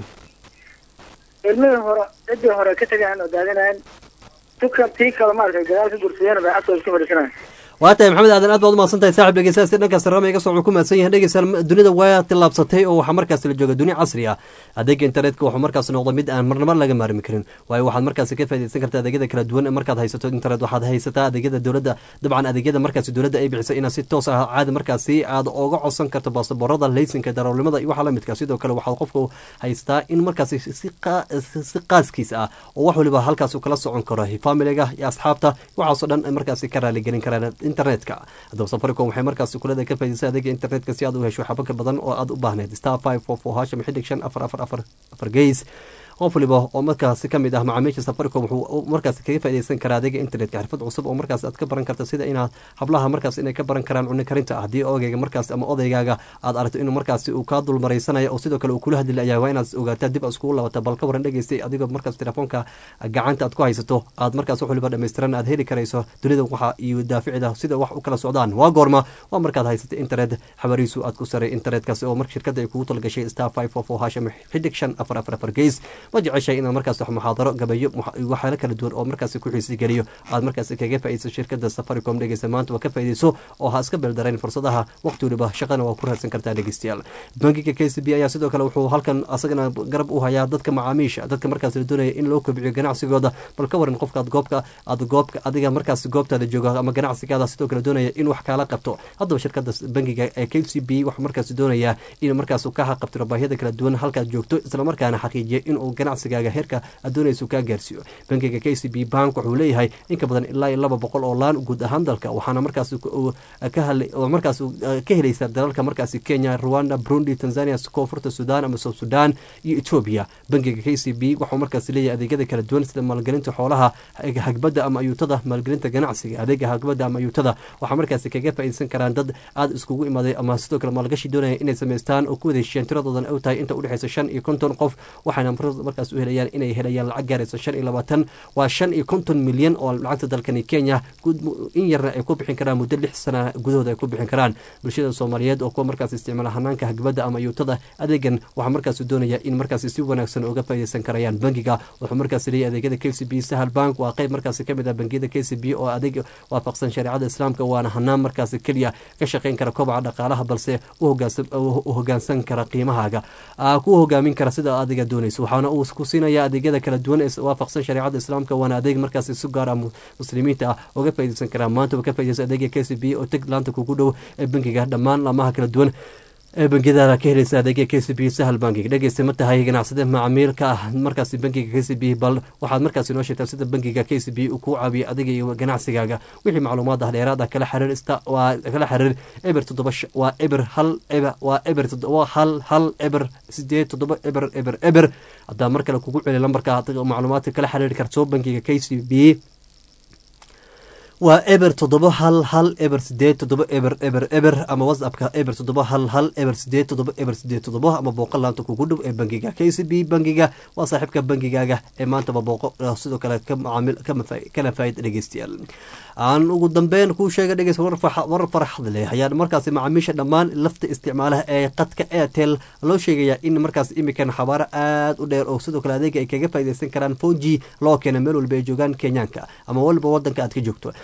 ilmihii hore ciddii hore ka tagayaan oo daadinayaan tuka tii kale maaragtay gadaal ka gursadeen bay agtooda ka fadhiisanayaan waa tahay maxamed aadan aad baad umahadsan tahay saaxib dhegeystayaal si dhankaas rama iga socon ku mahadsan yahay dhegeystayaal dunida waa tillaabsatay oo waxaa markaas la jooga dunia casri ah adeega internetka wuxuu markaas noqday mid aan marnaba laga maarmi karin waayo waxaad markaas ka faaidaysan kartaa adeegyada kala duwan markaad haysato internet waxaad haysataa adeegyada dowladda dabcan adeegyada markaas dowladda ay bixisay inaad si toos ah caadi markaasi aad oga codsan karto baasaboorada laysinka darawalnimada iyo waxa la midka sidoo kale waxaad qofku haystaa in markaasi si qaaskiis ah oo wax waliba halkaas uu kala socon karo familiga iyo asxaabta waxaasoo dhan markaasi ka raaligelin karaan internetka haddaba safaricom waxay markaasi kulada ka faa'iidaysay adeega internetka si aad u hesho xabaka badan oo aad u baahneed star 544 hasham xidig 544 gees qof waliba oo markaasi ka mid ah macaamiisha safaricom wuxuu markaasi kaga faa'iidaysan karaa adeega internetka xirfad cusub oo markaas aad ka baran karta sida inaad hablaha markaas inay ka baran karaan cunno karinta haddii odayga markaas ama odaygaaga aad aragto inuu markaasi uu kaa dulmaraysanayo oo sidoo kale uu kula hadlayaa waa inaad ogaataa dib iskugu laabata bal ka waran dhegeystay adigoo markaas telefoonka gacanta aad ku haysato aad markaas wax waliba dhammaystiran aad heli karayso dunida waxa iyo daaficida sida wax u kala socdaan waa goorma waa markaad haysatay internet xabariisu aad ku saray internetkaasi oo marka shirkadda ay kugu talgashay star 544 hasham xidig 544 gees ma jeceshay inaad markaas wax muxaadaro gabayo waxyaalo kala duwan oo markaasi ku xiisi geliyo aad markaasi kaga faa'iidayso shirkadda safaricom dhegeysa maanta waa ka faa'iidayso oo ha iska beeldarayn fursadaha waqti waliba shaqana waa ku raadsan kartaa dhegeystayaal bangiga KCB ayaa sidoo kale wuxuu halkan asagana garab u hayaa dadka macaamiisha dadka markaas la doonaya in loo kobciyo ganacsigooda bal ka waran qofka goobka adiga markaas goobtaada jooga ama ganacsigaada sidoo kale doonaya in wax kaala qabto haddaba shirkadda bangiga ee KCB wuxuu markaas doonaya in markaas uu ka qabtiro baahiyada kala duwan halkaad joogto isla markaana xaqiijiyo in uu ganacsigaaga heerka aad doonayso kaa gaarsiiyo bangiga KCB bank wuxuu leeyahay in ka badan ilaa 200 oo laan guud ahaan dalka waxaana markaas ka helaysa dalalka markaasi Kenya, Rwanda, Burundi, Tanzania, Koonfurta Sudan ama South Sudan iyo Ethiopia bangiga KCB wuxuu markaas leeyahay adeegyada kala duwan sida maalgelinta xoolaha hagbada ama ayuutada maalgelinta ganacsiga adeega hagbada ama ayuutada waxaa markaasi kaga faa'iideysan karaan dad aad iskugu imaaday ama sidoo kale maalgashi doonaya inay sameystaan oo ku wada heshiiyaan tiradoodan ay tahay inta u dhaxaysa 5 iyo 50 qof waxaana markaas u helayaan inay helayaan lacag gaaraysa 25 waa 5 milyan oo lacagta dalkani Kenya in yarna ay ku bixin karaan muddo 6 sano gudahooda ay ku bixin karaan bulshada Soomaaliyeed oo kuwa markaas isticmaala hanaanka hagbada ama ayuutada adeegan waxa markaas doonaya in markaas si wanaagsan uga faa'iideysan karayaan bangiga wuxuu markaas leeyahay adeegyada KCB Sahal Bank waa qayb markaas ka mid ah bangiyada KCB oo adeeg waafaqsan shariicada islaamka waana hanaan markaas kaliya ka shaqeyn kara kobaca dhaqaalaha balse u hoggaansan kara qiimahaaga ku hogaamin kara sida adiga doonayso waxaana uu ku siinaya adeegyada kala duwan ee waafaqsan shariicada islaamka waana adeeg markaas si gaar ah muslimiinta uga faa'iideysan kara maanta ka faa'iideysan adeega KCB oo tag laanta kugu dhow ee bangiga dhammaan laamaha kala duwan ee bangiyada ka helaysa adeega KCB Sahal bangiga dhageysta ma tahay ganacsade macaamiilka ah markaas bangiga KCB bal waxaad markaas inoo sheegtaa sida bangiga KCB uu ku caawiyo adiga iyo ganacsigaaga wixii macluumaad ah dheeraad ah kala xiriir eber 7 waa eber 1 waa eber 8 hadaa mar kale kugu celi lambarka macluumaadka kala xiriir karto bangiga KCB waa eber 7 eber 8 eber ama whatsappka eber 7 eber 8 ama booqolaanta kugu dhow ee bangiga KCB bangiga waa saaxiibka bangigaaga ee maanta booqo sidoo kale ka macaamil kana faa'iid dhageystayaal aan ugu dambeyn ku sheegay dhageys war farxad leh ayaan markaas macaamiisha dhammaan lafta isticmaalaha ee qadka Airtel loo sheegaya in markaas imikan xabaaro aad u dheer oo sidoo kale adeega ay kaga faa'iideysan karaan 4G loo keenay meel walba ay joogaan Kenyaanka ama walba wadanka aad ka joogto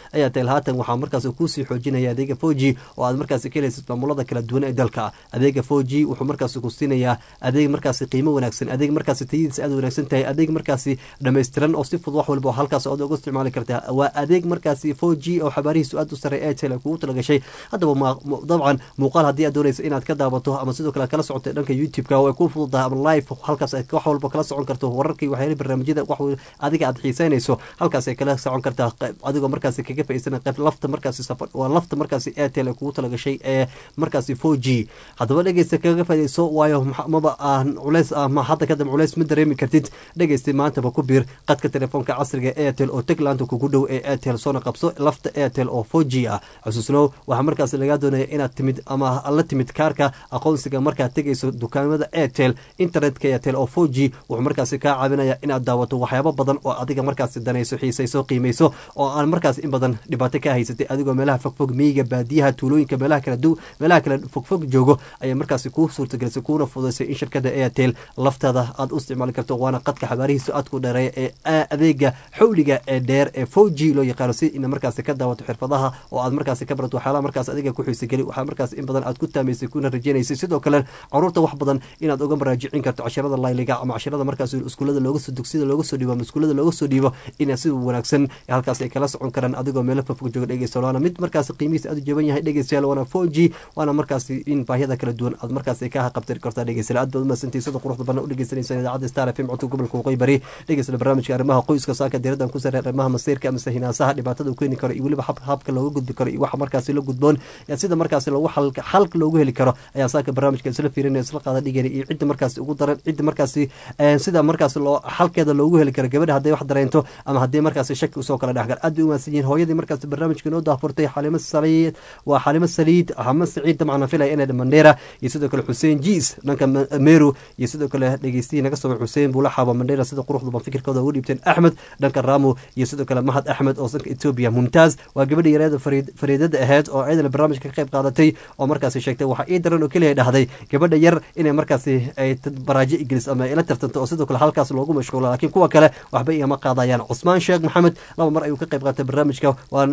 Airtel haatan waxaa markaas kuusii xoojinaya adeega 4G oo aad markaas ka helaysid maamulada kala duwan ee dalka. Adeega 4G wuxuu markaas ku siinayaa adeeg markaas qiimo wanaagsan, adeeg markaas tayadiisa aad wanaagsan tahay, adeeg markaas dhameystiran oo si fudud wax walba halkaas aad uga isticmaali kartaa. waa adeeg markaas 4G oo xabaarihiisu aad u sareeya Airtel kugu talagashay. haddaba dabcan muuqaal haddii aad doonayso inaad ka daawato ama sidoo kale kala socoto dhanka YouTube-ka way ku fududahay ama live halkaas ay wax walba kala socon karto wararkii waxyaalaha barnaamijyada wax adiga aad xiisaynayso halkaas ay kala socon kartaa adigoo markaas kaga faa'iideysan qayb lafta markaas safar waa lafta markaas Airtel kugu talagashay ee markaas 4G. haddaba dhageysta kaga faa'iideyso waayo maba aan culays ma hadda kadib culays ma dareemi kartid. dhageysta maanta ba ku biir qadka telefoonka casriga ee Airtel oo Taglaanta kugu dhow ee Airtel soo qabso lafta Airtel oo 4G ah. xusuusnow waxa markaas laga doonayaa inaad timid ama la timid kaarka aqoonsiga markaad tegayso dukaamada Airtel. internetka Airtel oo 4G wuxuu markaas ka caawinayaa inaad daawato waxyaabo badan oo adiga markaas danayso xiisayso qiimeyso oo aan markaas in badan dhibaato ka haysatay adigoo meelaha fogfog miyiga baadiyaha tuulooyinka meelaha kala fogfog joogo ayaa markaas ku suurtagelisay kuna fududeysay in shirkada Airtel laftada aad u isticmaali karto waana qadka xabaarihiisa aad ku dheereeya ee adeega xawliga ee dheer ee 4G loo yaqaano si in markaas ka daawato xirfadaha oo aad markaas ka barato waxyaalaha markaas adiga ku xiisay gali waxa markaas in badan aad ku taameysay kuna rajaynaysay sidoo kale caruurta wax badan inaad uga maraajicin karto casharada layliga ama casharada markaas iskuulada looga soo dugsida looga soo dhiibo iskuulada looga soo dhiibo in si wanaagsan halkaas ay kala socon karaan adigoo meel fog jooga dhageystayaal waana mid markaas qiimihiisa aad u jaban yahay dhageystayaal waana 4G waana markaas in baahida kala duwan aad markaas ka qabtir karto dhageystayaal aad baad ma santii sida quruxda badan u dhageysanaysan idaacada Star FM codka gobolka Qoybari dhageystayaal barnaamijka arrimaha qoyska saaka diiraddan ku sareeya arrimaha masiirka ama sahinaasaha dhibaatada uu keeni karo iyo waliba habka looga gudbi karo iyo waxa markaas la gudboon sida markaas loogu xalka loogu heli karo ayaa saaka barnaamijka isla fiirinaya isla qaada dhigay iyo cidda markaas ugu daran cidda markaas sida markaas loo xalkeeda loogu heli karo gabadha haday wax dareento ama haday markaas shaki u soo kala dhaxgal aad u maasanyiin hooyadii markaas barnaamijka noo daafurtay Xalimo Saliid waa Xalimo Saliid Ahmed Saciid tamana filay inay Mandheera iyo sidoo kale Xuseen Jiis dhanka Meru iyo sidoo kale dhageystiina naga soo Xuseen Buula Xaba Mandheera sida quruxda ban fikirkooda ugu dhiibteen Axmed dhanka Ramo iyo sidoo kale Mahad Axmed oo sanka Ethiopia mumtaaz waa gabadha yareeda Fariidada ahayd oo ayadana barnaamijka ka qayb qaadatay oo markaas sheegtay waxa ay daran oo kaliya dhahday gabadha yar inay markaas ay baraaji Ingiriis ama ila tartanto oo sidoo kale halkaas loogu mashquulo laakiin kuwa kale waxba iima qaadayaan. Cusmaan Sheekh Maxamed laba mar ayuu ka qayb qaatay barnaamijka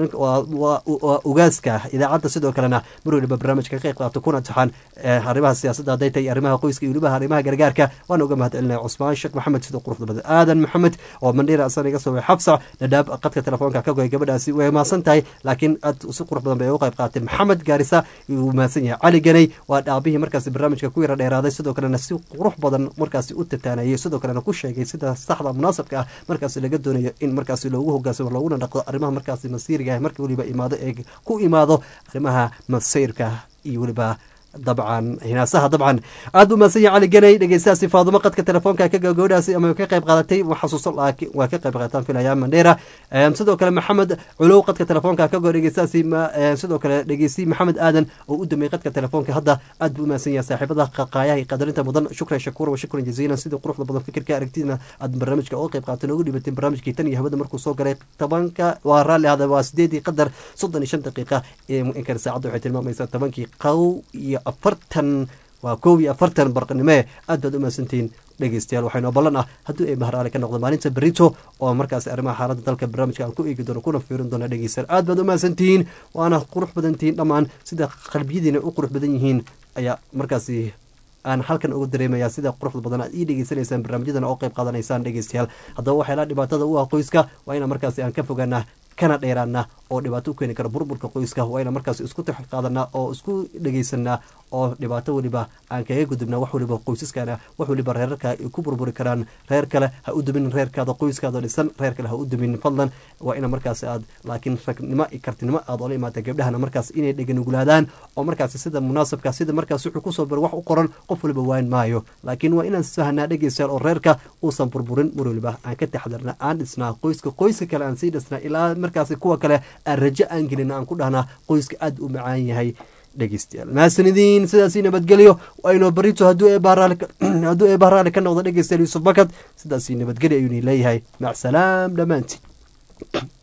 waa ugaaska idaacada sidoo kalena marwaliba barnaamijka ka qayb qaato kuna taxan arrimaha siyaasadda haday tahay arrimaha qoyska iyo waliba arrimaha gargaarka waan uga mahadcelinaya Cusmaan Sheekh Maxamed sida quruxda badan. Aadan Maxamed oo Mandheera asan iga soo Xabsa dadaab qadka telefoonka ka go'ay gabadhaasi way maasan tahay laakiin aad si qurux badan bay uga qayb qaatay. Maxamed Gaarisa uu maasan yahay. Cali Ganay waa dhaabihii markaas barnaamijka ku yara dheeraaday sidoo kalena si qurux badan markaas u tataanayay sidoo kalena ku sheegay sida saxda munaasabka ah markaas laga doonayo in markaas loogu hoggaansamo looguna dhaqdo arrimaha markaas masiiriga ah markii waliba ku imaado arrimaha masiirka iyo waliba dabcan hinaasaha dabcan aad u maasanya Cali Ganay dhageystaasi Faadimo qadka telefoonka ka gabadhaasi ama ka qayb qaadatay wax xasuuso laakiin waa ka qayb qaataan filayaan Mandheera sidoo kale Maxamed Culow qadka telefoonka ka dhageystaasi sidoo kale dhageysi Maxamed Aadan oo u damay qadka telefoonka hadda aad u maasanya saaxiibada qaqaayaha qadarinta mudan shukran shakuur wa shukran jaziilan sida quruxda badan fikirka aragtidina aad barnaamijka oo qayb qaateen ugu dhibatay barnaamijkii tan iyo habada markuu soo galay 10ka waa raali hada waa 8 qadar 35 daqiiqo in kar saacadu waxay tilmaamaysaa 10kii qaw iyo 40 waa 41 barqanimo aad baad u maasantiin dhageystayaal waxaynu ballan ah haddii ay bahraale ka noqdo maalinta berito oo markaas arrimaha xaaladda dalka barnaamijka aan ku eegi doono kuna fiirin doono dhageystayaal aad baad u maasantiin waana qurux badantiin dhammaan sida qalbiyadiina u qurux badan yihiin ayaa markaasi aan halkan ugu dareemayaa sida quruxda badan aad ii dhageysanaysaan barnaamijyadan oo qayb qaadanaysaan dhageystayaal haddaba waxyaalaha dhibaatada u ah qoyska waa ina markaasi aan ka fogaanaa kana dheeraana oo dhibaato u keeni kara burburka qoyska waa ina markaas isku tix qaadanaa oo isku dhageysanaa oo dhibaato waliba aan kaga gudubnaa wax waliba qoysaskana wax waliba reerarka ay ku burburi karaan reer kale ha u dumin reerkaada qoyskaada dhisan reer kale ha u dumin fadlan waa ina markaas aad laakiin ragnimo iyo kartinimo aad ola imaata gabdhahana markaas inay dheganugulaadaan oo markaas sida munaasabka sida markaas wuxuu kusoo bar wax u qoran qof waliba waan maayo laakiin waa inaan sahnaa dhegeystayaal oo reerka uusan burburin mar waliba aan ka taxadarna aan dhisnaa qoyska kale aan sii dhisnaa ilaa markaas kuwa kale aan rajo aan gelin aan ku dhahnaa qoyska aad u macaan yahay dhegeystayaal mahadsanidin sidaasi nabadgelyo waynoo barito hadduu ee bahraale ka noqdo dhegeystayaal Yuusuf Bakad sidaasi nabadgelyo ayuu leeyahay mac salaam dhamaantiin